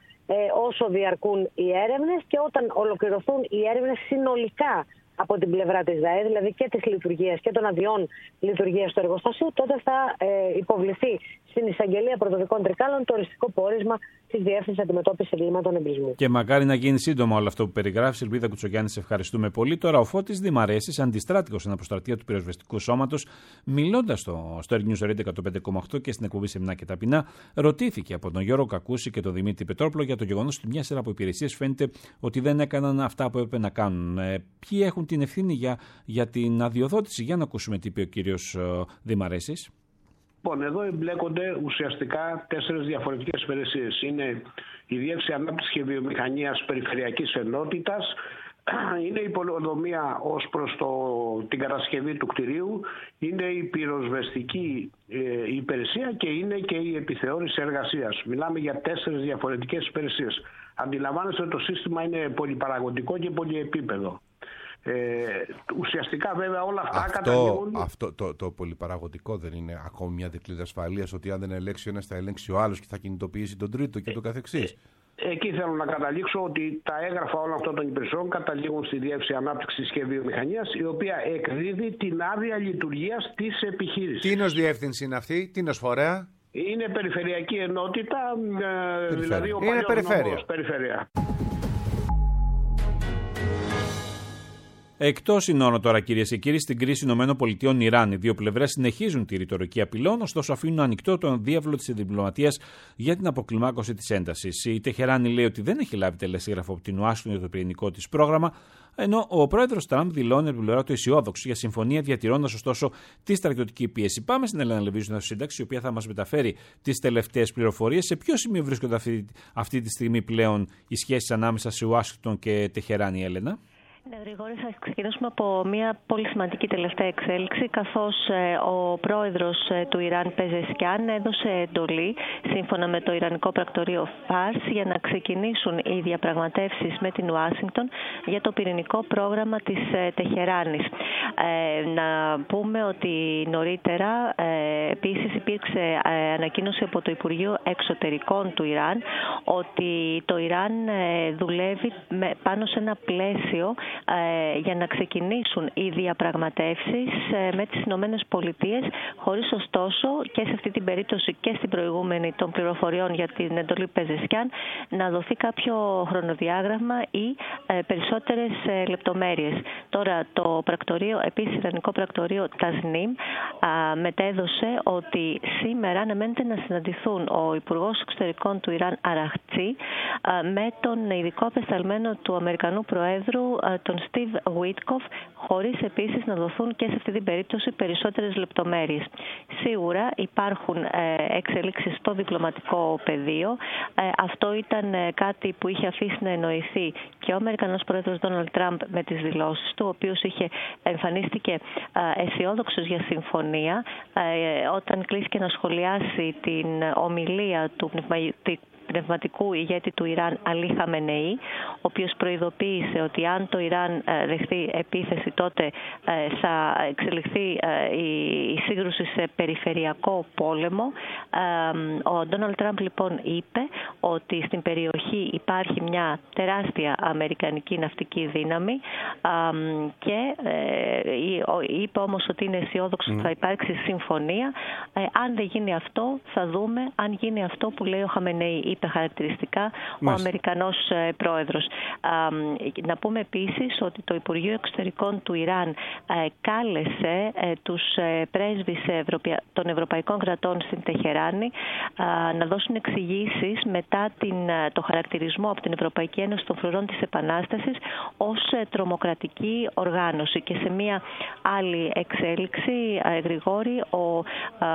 όσο διαρκούν οι έρευνες και όταν ολοκληρωθούν οι έρευνες συνολικά από την πλευρά της ΔΑΕ, δηλαδή και της λειτουργίας και των αδειών λειτουργίας του εργοστασίου, τότε θα υποβληθεί στην Εισαγγελία Πρωτοδικών Τρικάλων το οριστικό πόρισμα της Διεύθυνσης Αντιμετώπισης Εγκλημάτων Εμπρισμού. Και μακάρι να γίνει σύντομα όλο αυτό που περιγράφεις. Ελπίδα Κουτσογιάννη, σε ευχαριστούμε πολύ. Τώρα ο Φώτης Δημαρέσης, αντιστράτηγος στην αποστρατεία του πυροσβεστικού σώματος, μιλώντας στο News Radio 105,8 και στην εκπομπή Σεμινά και Ταπεινά, ρωτήθηκε από τον Γιώργο Κακούση και τον Δημήτρη Πετρόπλο για το γεγονός ότι μια σειρά από υπηρεσίες φαίνεται ότι δεν έκαναν αυτά που έπρεπε να κάνουν. Ποιοι έχουν την ευθύνη για την αδειοδότηση? Για να ακούσουμε τι είπε ο κύριος Δημαρέσης. Λοιπόν, εδώ εμπλέκονται ουσιαστικά 4 διαφορετικές υπηρεσίες. Είναι η Διεύθυνση Ανάπτυξης και Βιομηχανίας Περιφερειακής Ενότητας, είναι η πολεοδομία ως προς την κατασκευή του κτηρίου, είναι η πυροσβεστική υπηρεσία και είναι και η επιθεώρηση εργασίας. Μιλάμε για 4 διαφορετικές υπηρεσίες. Αντιλαμβάνεστε ότι το σύστημα είναι πολυπαραγωγικό και πολυεπίπεδο. Ουσιαστικά βέβαια όλα αυτά καταλήγουν. Αυτό το πολυπαραγωγικό δεν είναι ακόμη μια δικλείδα ασφαλείας, ότι αν δεν ελέγξει ο ένας θα ελέγξει ο άλλος και θα κινητοποιήσει τον τρίτο και το καθεξής? Εκεί θέλω να καταλήξω ότι τα έγγραφα όλων αυτών των υπηρεσιών καταλήγουν στη Διεύθυνση Ανάπτυξης και Βιομηχανίας, η οποία εκδίδει την άδεια λειτουργίας της επιχείρησης. Τι είναι ως διεύθυνση είναι αυτή, τι είναι ως φορέα? Είναι περιφερειακή ενότητα, δηλαδή ο παλιός νομός περιφέρεια. Εκτός συνόρων τώρα, κυρίες και κύριοι, στην κρίση ΗΠΑ-Ιράν, οι δύο πλευρές συνεχίζουν τη ρητορική απειλών, ωστόσο αφήνουν ανοιχτό τον διάβλο της διπλωματίας για την αποκλιμάκωση της έντασης. Η Τεχεράνη λέει ότι δεν έχει λάβει τελεσίγραφο από την Ουάσιγκτον για το πυρηνικό της πρόγραμμα, ενώ ο πρόεδρος Τραμπ δηλώνει από την πλευρά του αισιόδοξο για συμφωνία, διατηρώντας ωστόσο τη στρατιωτική πίεση. Πάμε στην Έλενα Λεβίζου, σύνταξη, η οποία θα μας μεταφέρει τις τελευταίες πληροφορίες. Σε ποιο σημείο βρίσκονται αυτή τη στιγμή πλέον οι σχέσεις ανάμεσα σε Ουάσιγκτον και Τεχεράνη, Έλενα? Ναι, Γρηγόρη, θα ξεκινήσουμε από μια πολύ σημαντική τελευταία εξέλιξη, καθώς ο πρόεδρος του Ιράν, Πεζεσκιάν, έδωσε εντολή, σύμφωνα με το Ιρανικό πρακτορείο Φάρς, για να ξεκινήσουν οι διαπραγματεύσεις με την Ουάσιγκτον για το πυρηνικό πρόγραμμα της Τεχεράνης. Να πούμε ότι νωρίτερα επίσης υπήρξε ανακοίνωση από το Υπουργείο Εξωτερικών του Ιράν ότι το Ιράν δουλεύει πάνω σε ένα πλαίσιο για να ξεκινήσουν οι διαπραγματεύσεις με τις Ηνωμένες Πολιτείες, χωρίς ωστόσο και σε αυτή την περίπτωση και στην προηγούμενη των πληροφοριών για την εντολή Πεζεσκιάν να δοθεί κάποιο χρονοδιάγραμμα ή περισσότερες λεπτομέρειες. Τώρα το πρακτορείο, επίσης Ιρανικό πρακτορείο Τασνίμ, μετέδωσε ότι σήμερα αναμένεται να συναντηθούν ο Υπουργός Εξωτερικών του Ιράν Αραχτσί με τον ειδικό απεσταλμένο του Αμερικανού Προέδρου, τον Steve Witkoff, χωρίς επίσης να δοθούν και σε αυτή την περίπτωση περισσότερες λεπτομέρειες. Σίγουρα υπάρχουν εξελίξεις στο διπλωματικό πεδίο. Αυτό ήταν κάτι που είχε αφήσει να εννοηθεί και ο Αμερικανός Πρόεδρος Ντόναλντ Τραμπ με τις δηλώσεις του, ο οποίος εμφανίστηκε αισιόδοξος για συμφωνία όταν κλείστηκε να σχολιάσει την ομιλία του πνευματικού ηγέτη του Ιράν, Αλή Χαμενεή, ο οποίος προειδοποίησε ότι αν το Ιράν δεχθεί επίθεση, τότε θα εξελιχθεί η σύγκρουση σε περιφερειακό πόλεμο. Ο Ντόναλντ Τραμπ λοιπόν είπε ότι στην περιοχή υπάρχει μια τεράστια αμερικανική ναυτική δύναμη και είπε όμως ότι είναι αισιόδοξο ότι θα υπάρξει συμφωνία. Αν δεν γίνει αυτό, θα δούμε. Αν γίνει αυτό που λέει ο Χαμενεή, είπε χαρακτηριστικά ο Αμερικανός πρόεδρος. Να πούμε επίσης ότι το Υπουργείο Εξωτερικών του Ιράν κάλεσε τους πρέσβεις των ευρωπαϊκών κρατών στην Τεχεράνη να δώσουν εξηγήσεις μετά το χαρακτηρισμό από την Ευρωπαϊκή Ένωση των Φρουρών της Επανάστασης ως τρομοκρατική οργάνωση. Και σε μια άλλη εξέλιξη, Γρηγόρη, ο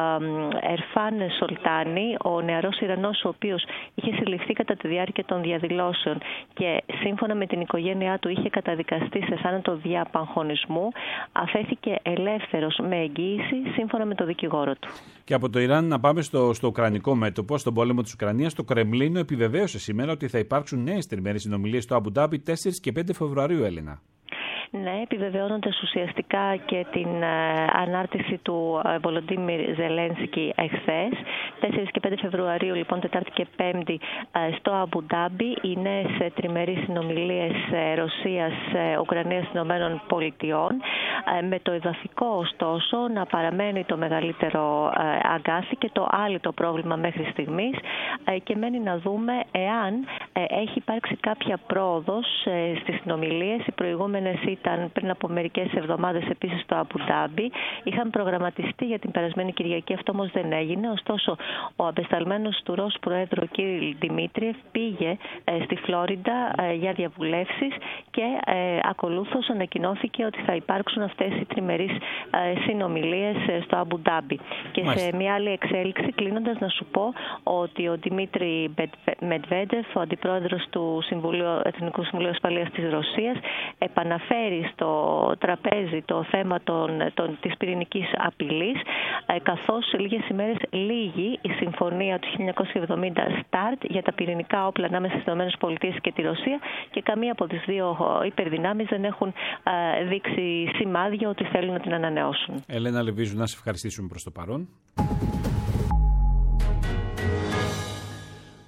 Ερφάν Σολτάνη, ο νεαρός Ιρανός, ο οποίος είχε συλληφθεί κατά τη διάρκεια των διαδηλώσεων και σύμφωνα με την οικογένειά του είχε καταδικαστεί σε θάνατο διαπαγχωνισμού, αφέθηκε ελεύθερος με εγγύηση σύμφωνα με το δικηγόρο του. Και από το Ιράν να πάμε στο ουκρανικό μέτωπο, στον πόλεμο της Ουκρανίας. Το Κρεμλίνο επιβεβαίωσε σήμερα ότι θα υπάρξουν νέες τριμερείς συνομιλίες στο Αμπου Ντάμπι 4 και 5 Φεβρουαρίου, Έλληνα. Ναι, επιβεβαιώνοντας ουσιαστικά και την ανάρτηση του Βολοντίμιρ Ζελένσκι εχθές. 4 και 5 Φεβρουαρίου, λοιπόν, Τετάρτη και Πέμπτη, στο Αμπου Ντάμπι, οι νέες τριμερείς συνομιλίες Ρωσίας-Ουκρανίας Ηνωμένων Πολιτειών, με το εδαφικό ωστόσο να παραμένει το μεγαλύτερο αγκάθι και το άλυτο πρόβλημα μέχρι στιγμής, και μένει να δούμε εάν έχει υπάρξει κάποια πρόοδος στις συνομιλίες. Οι προηγούμενες ήταν πριν από μερικές εβδομάδες επίσης στο Αμπου Ντάμπι. Είχαν προγραμματιστεί για την περασμένη Κυριακή, αυτό όμως δεν έγινε. Ωστόσο, ο απεσταλμένος του Ρώσου Προέδρου, κ. Δημήτριεφ, πήγε στη Φλόριντα για διαβουλεύσεις και ακολούθως ανακοινώθηκε ότι θα υπάρξουν αυτές οι τριμερείς συνομιλίες στο Αμπου Ντάμπι. Και σε μια άλλη εξέλιξη, κλείνοντας, να σου πω ότι ο Δημήτρη Μετβέντεφ, ο αντιπρόεδρος του Εθνικού Συμβουλίου Ασφαλείας της Ρωσίας, επαναφέρει στο τραπέζι το θέμα της πυρηνικής απειλής, καθώς σε λίγες ημέρες λήγει η συμφωνία του 1970 START για τα πυρηνικά όπλα ανάμεσα στις ΗΠΑ και τη Ρωσία, και καμία από τις δύο υπερδυνάμεις δεν έχουν δείξει σημάδια ότι θέλουν να την ανανεώσουν. Έλενα Λεβίζου, να σε ευχαριστήσουμε προς το παρόν.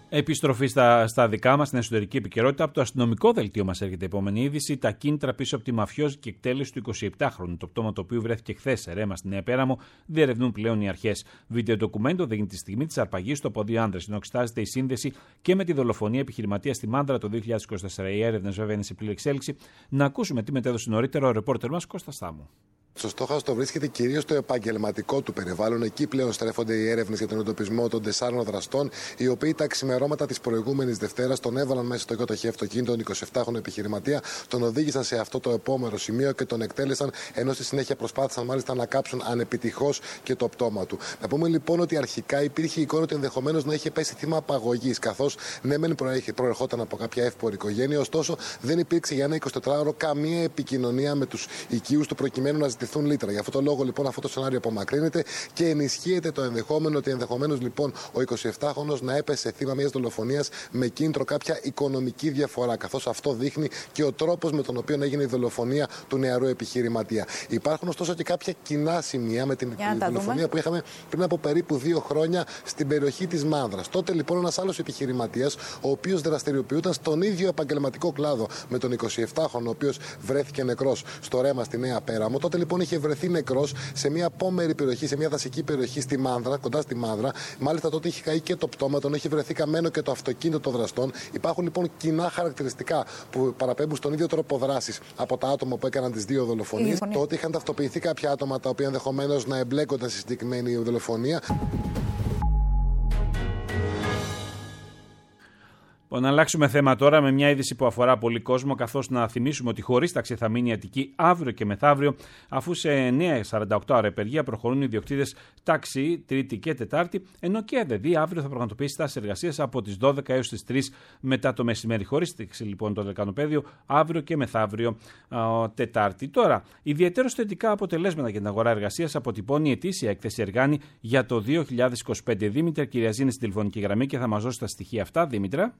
Επιστροφή στα δικά μας, στην εσωτερική επικαιρότητα. Από το αστυνομικό δελτίο μας έρχεται η επόμενη είδηση. Τα κίνητρα πίσω από τη μαφιόζικη εκτέλεση του 27χρονου, το πτώμα το οποίο βρέθηκε χθες σε Ρέμα στη Νέα Πέραμο, διερευνούν πλέον οι αρχές. Βίντεο ντοκουμέντο δείχνει τη στιγμή της αρπαγής του από δύο άνδρες, ενώ εξετάζεται η σύνδεση και με τη δολοφονία επιχειρηματία στη Μάνδρα το 2024. Οι έρευνες βέβαια είναι σε πλήρη εξέλιξη. Να ακούσουμε τι μετέδωσε νωρίτερα ο ρεπόρτερ μας Κώστας Στάμου. Στο στόχαστρο βρίσκεται κυρίως το επαγγελματικό του περιβάλλον. Εκεί πλέον στρέφονται οι έρευνες για τον εντοπισμό των 4 δραστών, οι οποίοι τα ξημερώματα της προηγούμενης Δευτέρας τον έβαλαν μέσα στο γιοταχή αυτοκίνητο, τον 27χρονο επιχειρηματία, τον οδήγησαν σε αυτό το επόμενο σημείο και τον εκτέλεσαν, ενώ στη συνέχεια προσπάθησαν μάλιστα να κάψουν ανεπιτυχώς και το πτώμα του. Να πούμε λοιπόν ότι αρχικά υπήρχε εικόνα ότι ενδεχομένως να είχε πέσει θύμα απαγωγής, καθώς ναι, μεν προερχόταν από κάποια εύπορη οικογένεια, ωστόσο δεν υπήρξε για ένα 24ωρο καμία επικοινωνία με τους οικείους του προκειμένου να ζητηθούν λίτρα. Για αυτό το λόγο λοιπόν αυτό το σενάριο απομακρύνεται και ενισχύεται το ενδεχόμενο ότι ενδεχομένως λοιπόν ο 27χρονος να έπεσε θύμα μιας δολοφονίας με κίνητρο κάποια οικονομική διαφορά, καθώς αυτό δείχνει και ο τρόπος με τον οποίο έγινε η δολοφονία του νεαρού επιχειρηματία. Υπάρχουν ωστόσο και κάποια κοινά σημεία με την δολοφονία που είχαμε πριν από περίπου 2 χρόνια στην περιοχή της Μάνδρας. Τότε λοιπόν ένας άλλος επιχειρηματίας, ο οποίος δραστηριοποιούταν στον ίδιο επαγγελματικό κλάδο με τον 27χρονο, ο οποίος βρέθηκε νεκρός στο Ρέμα στη Νέα Πέραμο, τότε λοιπόν είχε βρεθεί νεκρός σε μια απόμερη περιοχή, σε μια δασική περιοχή στη Μάνδρα, κοντά στη Μάνδρα. Μάλιστα τότε είχε καεί και το πτώμα, τον είχε βρεθεί καμένο και το αυτοκίνητο των δραστών. Υπάρχουν λοιπόν κοινά χαρακτηριστικά που παραπέμπουν στον ίδιο τρόπο δράσης από τα άτομα που έκαναν τις 2 δολοφονίες. Τότε είχαν ταυτοποιηθεί κάποια άτομα τα οποία ενδεχομένως να εμπλέκονταν στη συγκεκριμένη δολοφονία. Να αλλάξουμε θέμα τώρα με μια είδηση που αφορά πολύ κόσμο, καθώς να θυμίσουμε ότι χωρίς τάξη θα μείνει η Αττική αύριο και μεθαύριο, αφού σε 9-48 ώρα επεργία προχωρούν οι ιδιοκτήτες τάξη Τρίτη και Τετάρτη, ενώ και ΑΔΔ αύριο θα πραγματοποιήσει στάσεις εργασίας από τις 12 έως τις 3 μετά το μεσημέρι. Χωρίς τάξη λοιπόν το λεκανοπέδιο αύριο και μεθαύριο Τετάρτη. Τώρα, ιδιαίτερως θετικά αποτελέσματα για την αγορά εργασίας αποτυπώνει η ετήσια έκθεση Εργάνη για το 2025. Δήμητρα Κυριαζή είναι στην τηλεφωνική γραμμή και θα μας δώσει τα στοιχεία αυτά. Δήμητρα.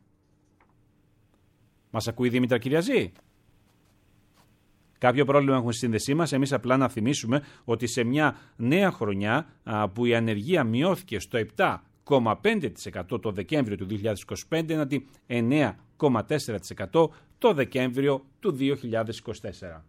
Μας ακούει η Δήμητρα Κυριαζή? Κάποιο πρόβλημα έχουμε στη σύνδεσή μας. Εμείς απλά να θυμίσουμε ότι σε μια νέα χρονιά που η ανεργία μειώθηκε στο 7,5% το Δεκέμβριο του 2025 έναντι 9,4% το Δεκέμβριο του 2024.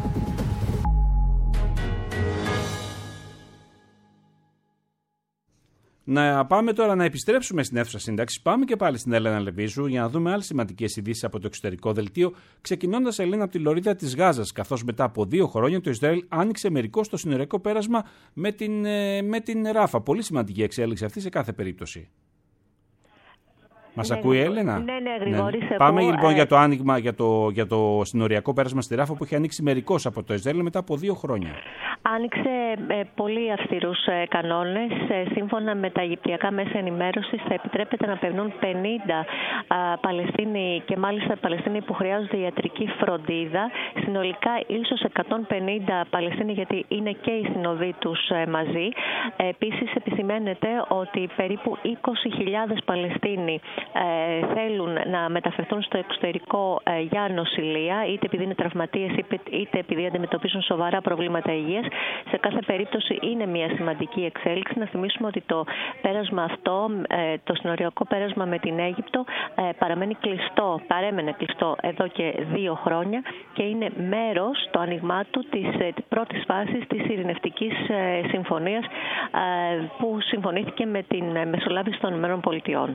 Να πάμε τώρα να επιστρέψουμε στην αίθουσα σύνταξη. Πάμε και πάλι στην Έλενα Λεβίζου για να δούμε άλλες σημαντικές ειδήσεις από το εξωτερικό δελτίο. Ξεκινώντας, Ελένα, από τη λωρίδα της Γάζας, καθώς μετά από 2 χρόνια το Ισραήλ άνοιξε μερικώς το συνοριακό πέρασμα με την Ράφα. Πολύ σημαντική εξέλιξη αυτή σε κάθε περίπτωση. Μας ακούει η Έλενα? Ναι, Γρηγόρη. Ναι. Πάμε λοιπόν για το άνοιγμα, για το συνοριακό πέρασμα στη Ράφα που έχει ανοίξει μερικώς από το Ισραήλ μετά από 2 χρόνια. Άνοιξε πολύ αυστηρούς κανόνες. Σύμφωνα με τα Αιγυπτιακά μέσα ενημέρωσης θα επιτρέπεται να περνούν 50 Παλαιστίνοι και μάλιστα Παλαιστίνοι που χρειάζονται ιατρική φροντίδα. Συνολικά ίσως 150 Παλαιστίνοι, γιατί είναι και οι συνοδοί τους μαζί. Επίσης επισημαίνεται ότι περίπου 20.000 Παλαιστίνοι θέλουν να μεταφερθούν στο εξωτερικό για νοσηλεία, είτε επειδή είναι τραυματίες είτε επειδή αντιμετωπίζουν σοβαρά προβλήματα υγείας. Σε κάθε περίπτωση είναι μια σημαντική εξέλιξη. Να θυμίσουμε ότι το πέρασμα αυτό, το συνοριακό πέρασμα με την Αίγυπτο, παρέμενε κλειστό εδώ και 2 χρόνια και είναι μέρος το άνοιγμά του της πρώτης φάσης της ειρηνευτικής συμφωνίας που συμφωνήθηκε με την μεσολάβηση των ΗΠΑ.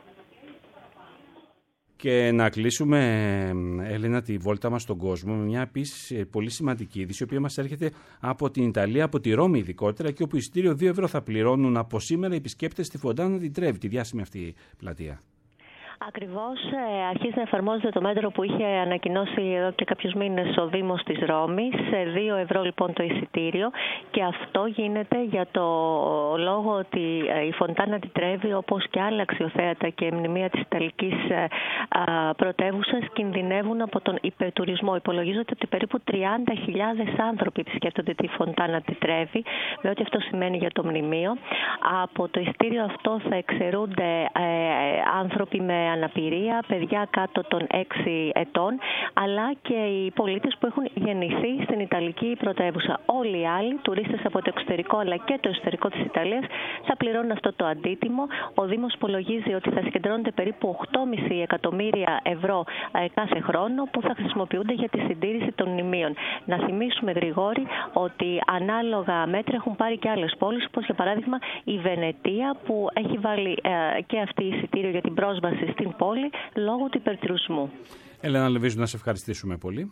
Και να κλείσουμε, Έλενα, τη βόλτα μας στον κόσμο με μια επίσης πολύ σημαντική είδηση, η οποία μας έρχεται από την Ιταλία, από τη Ρώμη ειδικότερα, και όπου εισιτήριο 2 ευρώ θα πληρώνουν από σήμερα οι επισκέπτες στη Φοντάνα di Trevi, τη διάσημη αυτή πλατεία. Ακριβώς, αρχίζει να εφαρμόζεται το μέτρο που είχε ανακοινώσει εδώ και κάποιους μήνες ο Δήμος της Ρώμης. 2 ευρώ λοιπόν το εισιτήριο, και αυτό γίνεται για το λόγο ότι η Φοντάνα di Trevi, όπως και άλλα αξιοθέατα και μνημεία της Ιταλικής πρωτεύουσας, κινδυνεύουν από τον υπερτουρισμό. Υπολογίζεται ότι περίπου 30.000 άνθρωποι επισκέπτονται τη Φοντάνα di Trevi, με ό,τι αυτό σημαίνει για το μνημείο. Από το εισιτήριο αυτό θα εξαιρούνται άνθρωποι με αναπηρία, παιδιά κάτω των 6 ετών, αλλά και οι πολίτες που έχουν γεννηθεί στην Ιταλική πρωτεύουσα. Όλοι οι άλλοι, τουρίστες από το εξωτερικό αλλά και το εσωτερικό της Ιταλίας, θα πληρώνουν αυτό το αντίτιμο. Ο Δήμος υπολογίζει ότι θα συγκεντρώνονται περίπου 8,5 εκατομμύρια ευρώ κάθε χρόνο που θα χρησιμοποιούνται για τη συντήρηση των μνημείων. Να θυμίσουμε, Γρηγόρη, ότι ανάλογα μέτρα έχουν πάρει και άλλες πόλεις, όπως για παράδειγμα η Βενετία, που έχει βάλει και αυτή εισιτήριο για την πρόσβαση στην πόλη λόγω του υπερτουρισμού. Έλενα Λεβίζου, να σε ευχαριστήσουμε πολύ.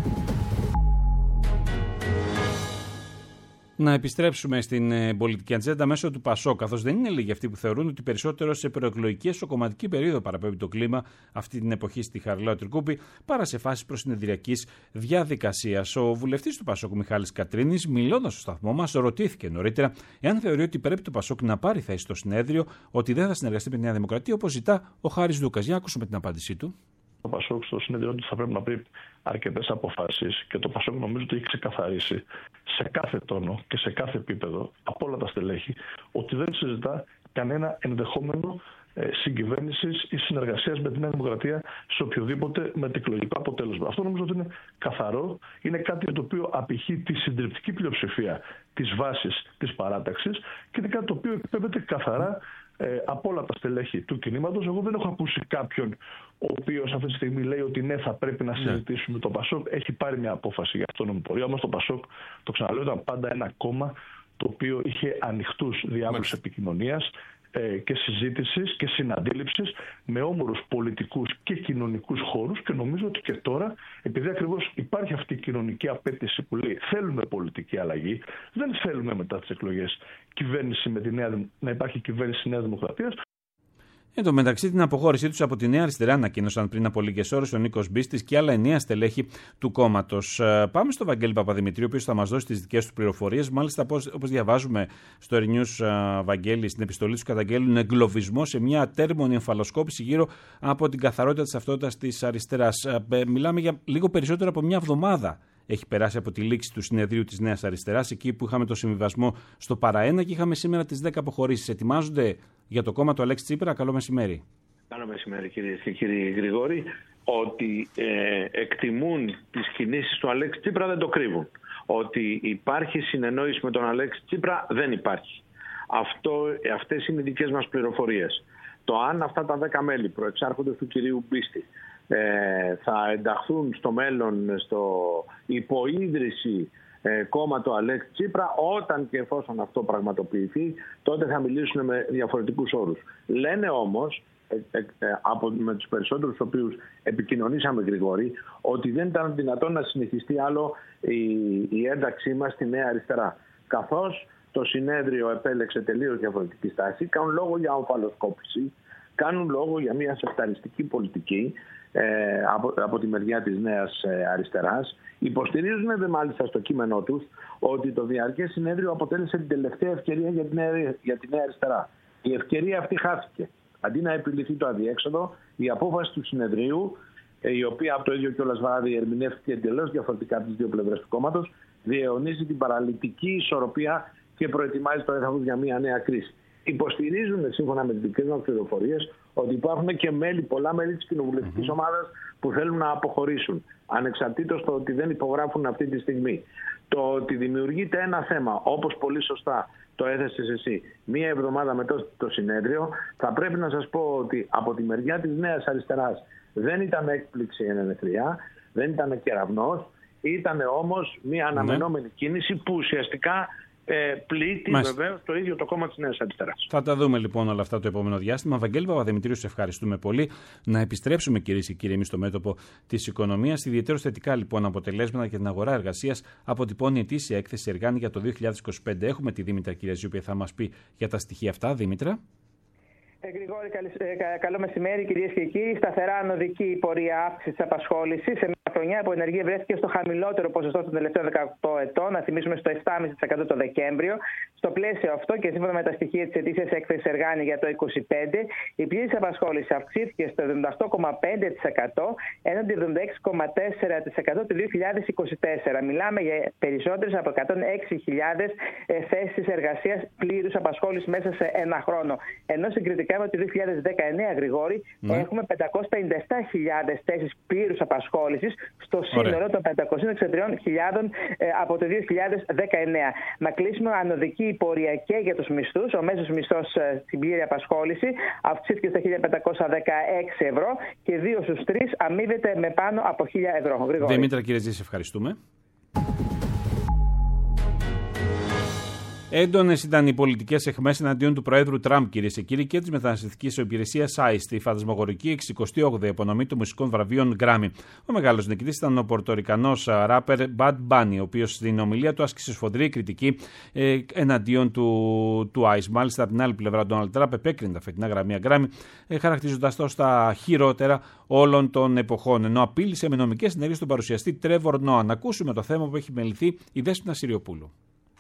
Να επιστρέψουμε στην πολιτική ατζέντα μέσω του ΠΑΣΟΚ, καθώς δεν είναι λίγοι αυτοί που θεωρούν ότι περισσότερο σε προεκλογική εσωκομματική περίοδο παραπέμπει το κλίμα αυτή την εποχή στη Χαριλάου Τρικούπη, παρά σε φάσεις προσυνεδριακής διαδικασίας. Ο βουλευτής του ΠΑΣΟΚ, Μιχάλης Κατρίνης, μιλώντας στο σταθμό μας, ρωτήθηκε νωρίτερα εάν θεωρεί ότι πρέπει το ΠΑΣΟΚ να πάρει θέση στο συνέδριο, ότι δεν θα συνεργαστεί με τη Νέα Δημοκρατία, όπως ζητά ο Χάρης Δούκας. Για να ακούσουμε την απάντησή του. Το ΠΑΣΟΚ στο συνέδριο του θα πρέπει να πει αρκετές αποφάσεις και το ΠΑΣΟΚ νομίζω ότι έχει ξεκαθαρίσει σε κάθε τόνο και σε κάθε επίπεδο από όλα τα στελέχη ότι δεν συζητά κανένα ενδεχόμενο συγκυβέρνησης ή συνεργασίας με τη Νέα Δημοκρατία σε οποιοδήποτε μετεκλογικό αποτέλεσμα. Αυτό νομίζω ότι είναι καθαρό, είναι κάτι το οποίο απηχεί τη συντριπτική πλειοψηφία της βάσης της παράταξης και είναι κάτι το οποίο εκπέμπεται καθαρά από όλα τα στελέχη του κινήματος. Εγώ δεν έχω ακούσει κάποιον ο οποίος αυτή τη στιγμή λέει ότι ναι, θα πρέπει να συζητήσουμε. Το ΠΑΣΟΚ έχει πάρει μια απόφαση για αυτόνομη πορεία. Όμως το ΠΑΣΟΚ, το ξαναλέω, ήταν πάντα ένα κόμμα το οποίο είχε ανοιχτούς διάβλους επικοινωνίας και συζήτησης και συναντήληψης με όμορους πολιτικούς και κοινωνικούς χώρους, και νομίζω ότι και τώρα, επειδή ακριβώς υπάρχει αυτή η κοινωνική απέτηση που λέει θέλουμε πολιτική αλλαγή, δεν θέλουμε μετά τις εκλογές να υπάρχει κυβέρνηση Νέας Δημοκρατίας. Εν τω μεταξύ, την αποχώρησή τους από τη Νέα Αριστερά ανακοίνωσαν πριν από λίγες ώρες ο Νίκος Μπίστης και άλλα 9 στελέχη του κόμματος. Πάμε στο Βαγγέλη Παπαδημητρίου, ο οποίος θα μας δώσει τις δικές του πληροφορίες. Μάλιστα, όπως διαβάζουμε στο News, Βαγγέλη, στην επιστολή του καταγγέλνουν εγκλωβισμό σε μια ατέρμονη εμφαλοσκόπηση γύρω από την καθαρότητα της ταυτότητας της αριστεράς. Μιλάμε για λίγο περισσότερο από μια εβδομάδα. Έχει περάσει από τη λήξη του συνεδρίου της Νέας Αριστεράς, εκεί που είχαμε το συμβιβασμό στο +1 και είχαμε σήμερα τις 10 αποχωρήσεις. Ετοιμάζονται για το κόμμα του Αλέξη Τσίπρα. Καλό μεσημέρι. Καλό μεσημέρι, κυρίες και κύριοι. Γρηγόρη, ότι εκτιμούν τις κινήσεις του Αλέξη Τσίπρα δεν το κρύβουν. Ότι υπάρχει συνεννόηση με τον Αλέξη Τσίπρα δεν υπάρχει. Αυτές είναι οι δικές μας πληροφορίες. Το αν αυτά τα 10 μέλη προεξάρχοντος του κυρίου Μπίστη θα ενταχθούν στο μέλλον στο υποίδρυση κόμμα του Αλέξη Τσίπρα, όταν και εφόσον αυτό πραγματοποιηθεί, τότε θα μιλήσουν με διαφορετικούς όρους. Λένε όμως, με τους περισσότερους τους οποίους επικοινωνήσαμε, Γρηγόρη, ότι δεν ήταν δυνατόν να συνεχιστεί άλλο η ένταξή μας στη Νέα Αριστερά. Καθώς το συνέδριο επέλεξε τελείως διαφορετική στάση, κάνουν λόγο για ομφαλοσκόπηση, κάνουν λόγο για μια σεκταριστική πολιτική από τη μεριά της Νέας Αριστεράς. Υποστηρίζουν μάλιστα στο κείμενό τους ότι το διαρκές συνέδριο αποτέλεσε την τελευταία ευκαιρία για τη Νέα Αριστερά. Η ευκαιρία αυτή χάθηκε. Αντί να επιληθεί το αδιέξοδο, η απόφαση του συνεδρίου, η οποία από το ίδιο κιόλας βράδυ ερμηνεύτηκε εντελώς διαφορετικά από τις δύο πλευρές του κόμματος, διαιωνίζει την παραλυτική ισορροπία και προετοιμάζει το έδαφος για μια νέα κρίση. Υποστηρίζουν, σύμφωνα με τις δικές μας πληροφορίες, ότι υπάρχουν και πολλά μέλη της κοινοβουλευτικής ομάδας που θέλουν να αποχωρήσουν, ανεξαρτήτως το ότι δεν υπογράφουν αυτή τη στιγμή. Το ότι δημιουργείται ένα θέμα, όπως πολύ σωστά το έθεσες εσύ, μία εβδομάδα μετά το συνέδριο, θα πρέπει να σας πω ότι από τη μεριά της Νέας Αριστεράς δεν ήταν έκπληξη ενενεθριά, δεν ήταν κεραυνός, ήταν όμως μία αναμενόμενη κίνηση που ουσιαστικά πλήττει βεβαίως το ίδιο το κόμμα της Νέας Αριστεράς. Θα τα δούμε λοιπόν όλα αυτά το επόμενο διάστημα. Βαγγέλη Παπαδημητρίου, σε ευχαριστούμε πολύ. Να επιστρέψουμε, κυρίες και κύριοι, εμείς στο μέτωπο της οικονομίας. Ιδιαιτέρως θετικά λοιπόν αποτελέσματα για την αγορά εργασίας αποτυπώνει η ετήσια έκθεση Εργάνη για το 2025. Έχουμε τη Δήμητρα Κυριαζή, που θα μας πει για τα στοιχεία αυτά. Δήμητρα. Γρηγόρη, καλό μεσημέρι, κυρίες και κύριοι. Σταθερά ανωδική η πορεία αύξησης της απασχόλησης. Σε μια χρονιά που η ενεργεία βρέθηκε στο χαμηλότερο ποσοστό των τελευταίων 18 ετών, να θυμίσουμε στο 7,5% το Δεκέμβριο. Στο πλαίσιο αυτό και σύμφωνα με τα στοιχεία της ετήσιας έκθεσης Εργάνη για το 2025, η πλήρης απασχόληση αυξήθηκε στο 78,5% έναντι 76,4% του 2024. Μιλάμε για περισσότερες από 106.000 θέσεις εργασίας πλήρους απασχόλησης μέσα σε ένα χρόνο. Ενώ συγκριτικά σχετικά με το 2019, Γρηγόρη, έχουμε 557.000 θέσεις πλήρους απασχόλησης στο σύνολο των 563.000 από το 2019. Να κλείσουμε ανωδική πορεία και για τους μισθούς. Ο μέσος μισθός στην πλήρη απασχόληση αυξήθηκε στα 1.516 ευρώ και 2 στους 3 αμείβεται με πάνω από 1.000 ευρώ. Γρηγόρη. Δημήτρα, κύριε Ζήση, ευχαριστούμε. Έντονες ήταν οι πολιτικές αιχμές εναντίον του Προέδρου Τραμπ, κυρίες και κύριοι, και της μεταναστευτικής υπηρεσίας ICE στη φαντασμαγορική 68η απονομή των μουσικών βραβείων Grammy. Ο μεγάλος νικητής ήταν ο πορτορικανός ράπερ Bad Bunny, ο οποίος στην ομιλία του άσκησε σφοδρή κριτική εναντίον του ICE. Μάλιστα, από την άλλη πλευρά, ο Ντόναλντ Τραμπ επέκρινε τα φετινά γραμμία Grammy, χαρακτηρίζοντας το στα χειρότερα όλων των εποχών, ενώ απείλησε με νομικές συνέργειες στον παρουσιαστή Τρέβορ Νόα. Να ακούσουμε το θέμα που έχει μεληθεί η Δέσποινα Συριοπούλου.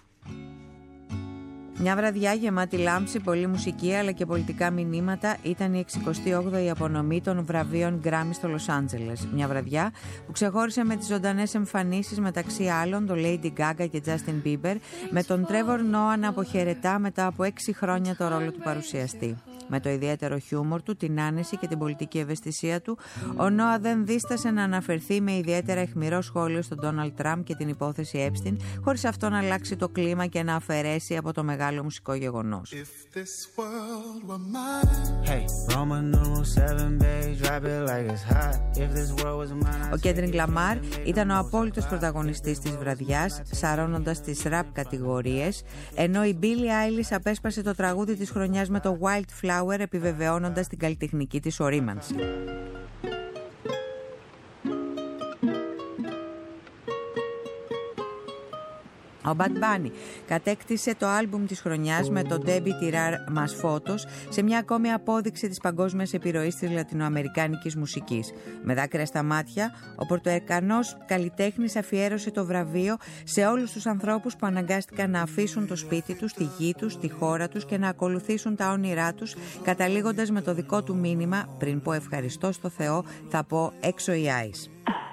Μια βραδιά γεμάτη λάμψη, πολλή μουσική αλλά και πολιτικά μηνύματα ήταν η 68η απονομή των βραβείων Grammy στο Λος Άντζελες. Μια βραδιά που ξεχώρισε με τις ζωντανές εμφανίσεις, μεταξύ άλλων το Lady Gaga και Justin Bieber, με τον Trevor Noah να αποχαιρετά μετά από 6 χρόνια το ρόλο του παρουσιαστή. Με το ιδιαίτερο χιούμορ του, την άνεση και την πολιτική ευαισθησία του, ο Νόα δεν δίστασε να αναφερθεί με ιδιαίτερα αιχμηρό σχόλιο στον Ντόναλντ Τραμπ και την υπόθεση Epstein, χωρίς αυτό να αλλάξει το κλίμα και να αφαιρέσει από το μεγάλο μουσικό γεγονός. Ο Κέντρικ Λαμάρ ήταν ο απόλυτος πρωταγωνιστής της βραδιάς, σαρώνοντας τις ραπ κατηγορίες, ενώ η Billie Eilish απέσπασε το τραγούδι της χρονιάς με το Wildflower, επιβεβαιώνοντας την καλλιτεχνική της ορίμανση. Ο Bad Bunny κατέκτησε το άλμπουμ της χρονιάς με το Debbie Tirar Mas Photos, σε μια ακόμη απόδειξη της παγκόσμιας επιρροής της λατινοαμερικάνικης μουσικής. Με δάκρυα στα μάτια, ο πορτοερκανός καλλιτέχνης αφιέρωσε το βραβείο σε όλους τους ανθρώπους που αναγκάστηκαν να αφήσουν το σπίτι τους, τη γη τους, τη χώρα τους και να ακολουθήσουν τα όνειρά τους, καταλήγοντας με το δικό του μήνυμα «Πριν πω ευχαριστώ στο Θεό, θα πω έξω η Ice».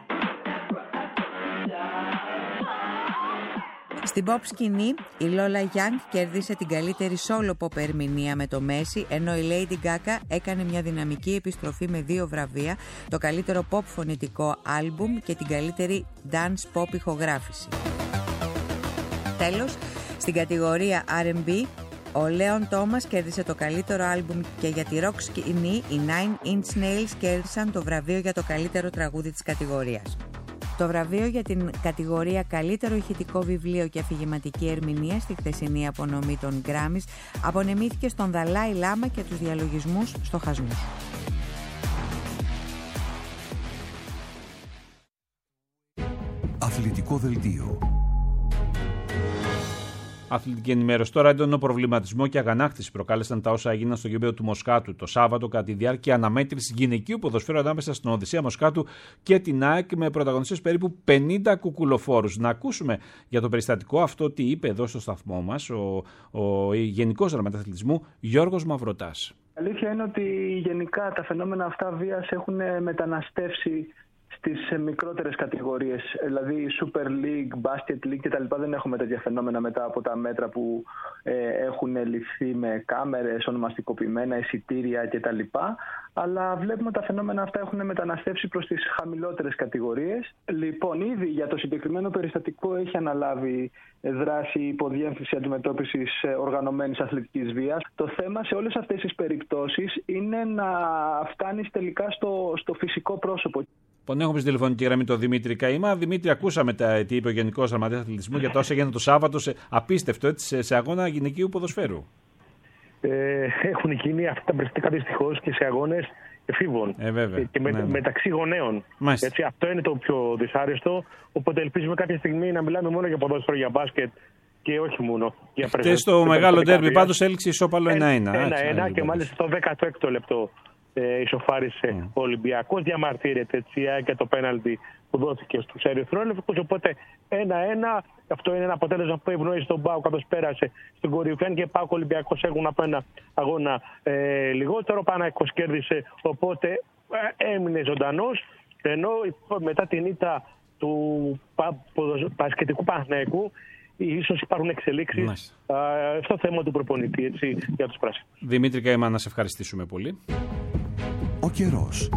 Στην pop σκηνή, η Lola Young κέρδισε την καλύτερη solo pop ερμηνεία με το Messi, ενώ η Lady Gaga έκανε μια δυναμική επιστροφή με 2 βραβεία, το καλύτερο pop φωνητικό άλμπουμ και την καλύτερη dance pop ηχογράφηση. Τέλος, στην κατηγορία R&B, ο Λέον Τόμας κέρδισε το καλύτερο άλμπουμ και για τη rock σκηνή, οι Nine Inch Nails κέρδισαν το βραβείο για το καλύτερο τραγούδι της κατηγορίας. Το βραβείο για την κατηγορία καλύτερο ηχητικό βιβλίο και αφηγηματική ερμηνεία στη χθεσινή απονομή των Grammys απονεμήθηκε στον Δαλάι Λάμα και τους διαλογισμούς στοχασμούς. Αθλητικό δελτίο. Αθλητική ενημέρωση τώρα. Έντονο προβληματισμό και αγανάκτηση προκάλεσαν τα όσα έγιναν στο γήπεδο του Μοσκάτου το Σάββατο κατά τη διάρκεια αναμέτρησης γυναικείου ποδοσφαίρου ανάμεσα στην Οδυσσέα Μοσκάτου και την ΑΕΚ, με πρωταγωνιστές περίπου 50 κουκουλοφόρους. Να ακούσουμε για το περιστατικό αυτό τι είπε εδώ στο σταθμό μας ο Γενικός Γραμματέας Αθλητισμού Γιώργος Μαυροτάς. Η αλήθεια είναι ότι γενικά τα φαινόμενα αυτά βίας έχουν μεταναστεύσει στις μικρότερες κατηγορίες, δηλαδή Super League, Basket League κτλ. Δεν έχουμε τέτοια φαινόμενα μετά από τα μέτρα που έχουν ληφθεί με κάμερες, ονομαστικοποιημένα εισιτήρια κτλ. Αλλά βλέπουμε τα φαινόμενα αυτά έχουν μεταναστεύσει προς τις χαμηλότερες κατηγορίες. Λοιπόν, ήδη για το συγκεκριμένο περιστατικό έχει αναλάβει δράση υποδιεύθυνση αντιμετώπισης οργανωμένης αθλητικής βίας. Το θέμα σε όλες αυτές τις περιπτώσεις είναι να φτάνεις τελικά στο φυσικό πρόσωπο. Λοιπόν, έχουμε στη τηλεφωνική γραμμή τον Δημήτρη Καημά. Δημήτρη, ακούσαμε τι είπε ο Γενικός Γραμματέας Αθλητισμού για τα όσα έγιναν το Σάββατο, απίστευτο έτσι, σε αγώνα γυναικείου ποδοσφαίρου. Έχουν γίνει αυτά τα περιστατικά δυστυχώς και σε αγώνες εφήβων και μεταξύ γονέων. Έτσι, αυτό είναι το πιο δυσάρεστο. Οπότε ελπίζουμε κάποια στιγμή να μιλάμε μόνο για ποδόσφαιρο, για μπάσκετ και όχι μόνο για πρεσβεία. Και στο μεγάλο ντέρμπι πάντως έληξε ισόπαλο 1-1. 1-1 και μάλιστα στο 16ο λεπτό ισοφάρισε ο Ολυμπιακός. Διαμαρτύρεται και το πέναλτι που δόθηκε στους ερυθρόλευκους. Οπότε 1-1. Αυτό είναι ένα αποτέλεσμα που ευνοήσει τον ΠΑΟΚ καθώς πέρασε στην κορυφή. Και ΠΑΟΚ Ολυμπιακός έχουν από ένα αγώνα λιγότερο. Παναθηναϊκός κέρδισε, οπότε έμεινε ζωντανός. Ενώ μετά την ήττα του μπασκετικού Παναθηναϊκού, ίσως υπάρχουν εξελίξεις στο θέμα του προπονητή, έτσι, για τους πράσινους. Δημήτρη Καημά, να σε ευχαριστήσουμε πολύ. Ο καιρός.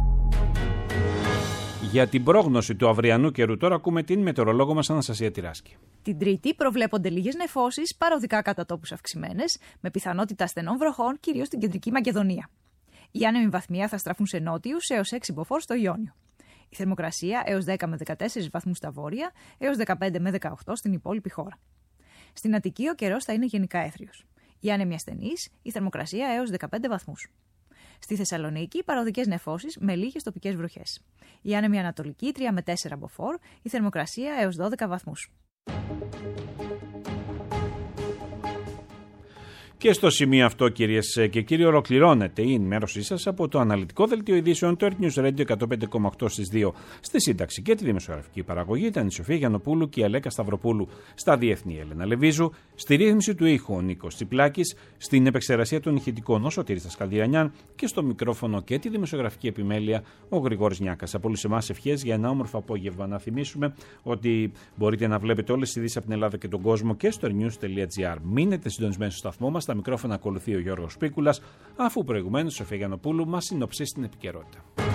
Για την πρόγνωση του αυριανού καιρού τώρα ακούμε την μετεωρολόγο μας Αναστασία Τυράσκη. Την Τρίτη προβλέπονται λίγες νεφώσεις, παροδικά κατά τόπους αυξημένες, με πιθανότητα στενών βροχών, κυρίως στην κεντρική Μακεδονία. Οι άνεμοι βαθμία θα στραφούν σε νότιους έως 6 μποφόρ στο Ιόνιο. Η θερμοκρασία έως 10 με 14 βαθμούς στα βόρεια, έως 15 με 18 στην υπόλοιπη χώρα. Στην Αττική ο καιρός θα είναι γενικά έθριος. Οι άνεμοι ασθενείς, η θερμοκρασία έως 15 βαθμούς. Στη Θεσσαλονίκη παροδικές νεφώσεις με λίγες τοπικές βροχές. Η άνεμη ανατολική 3 με 4 μποφόρ, η θερμοκρασία έως 12 βαθμούς. Και στο σημείο αυτό, κυρίες και κύριοι, ολοκληρώνεται η ενημέρωσή σας από το αναλυτικό δελτίο ειδήσεων του Earth News Radio 105,8 στις 2. Στη σύνταξη και τη δημοσιογραφική παραγωγή ήταν η Σοφία Γιαννοπούλου και η Αλέκα Σταυροπούλου. Στα διεθνή, Έλενα Λεβίζου. Στη ρύθμιση του ήχου ο Νίκος Τσιπλάκης. Στην επεξεργασία των ηχητικών ο Σωτήρης Τασκαλδιανιάν. Και στο μικρόφωνο και τη δημοσιογραφική επιμέλεια ο Γρηγόρης Νιάκας. Από όλους εμάς ευχές για ένα όμορφο απόγευμα. Να θυμίσουμε ότι μπορείτε να βλέπετε όλες τις ειδήσεις από την Ελλάδα και τον κόσμο και στο news.gr. Μείνετε συντονισμένοι στο σταθμό μας. Στα μικρόφωνα ακολουθεί ο Γιώργος Πίκουλας, αφού προηγουμένως η Σοφία Γιαννοπούλου μας συνοψίσει την επικαιρότητα.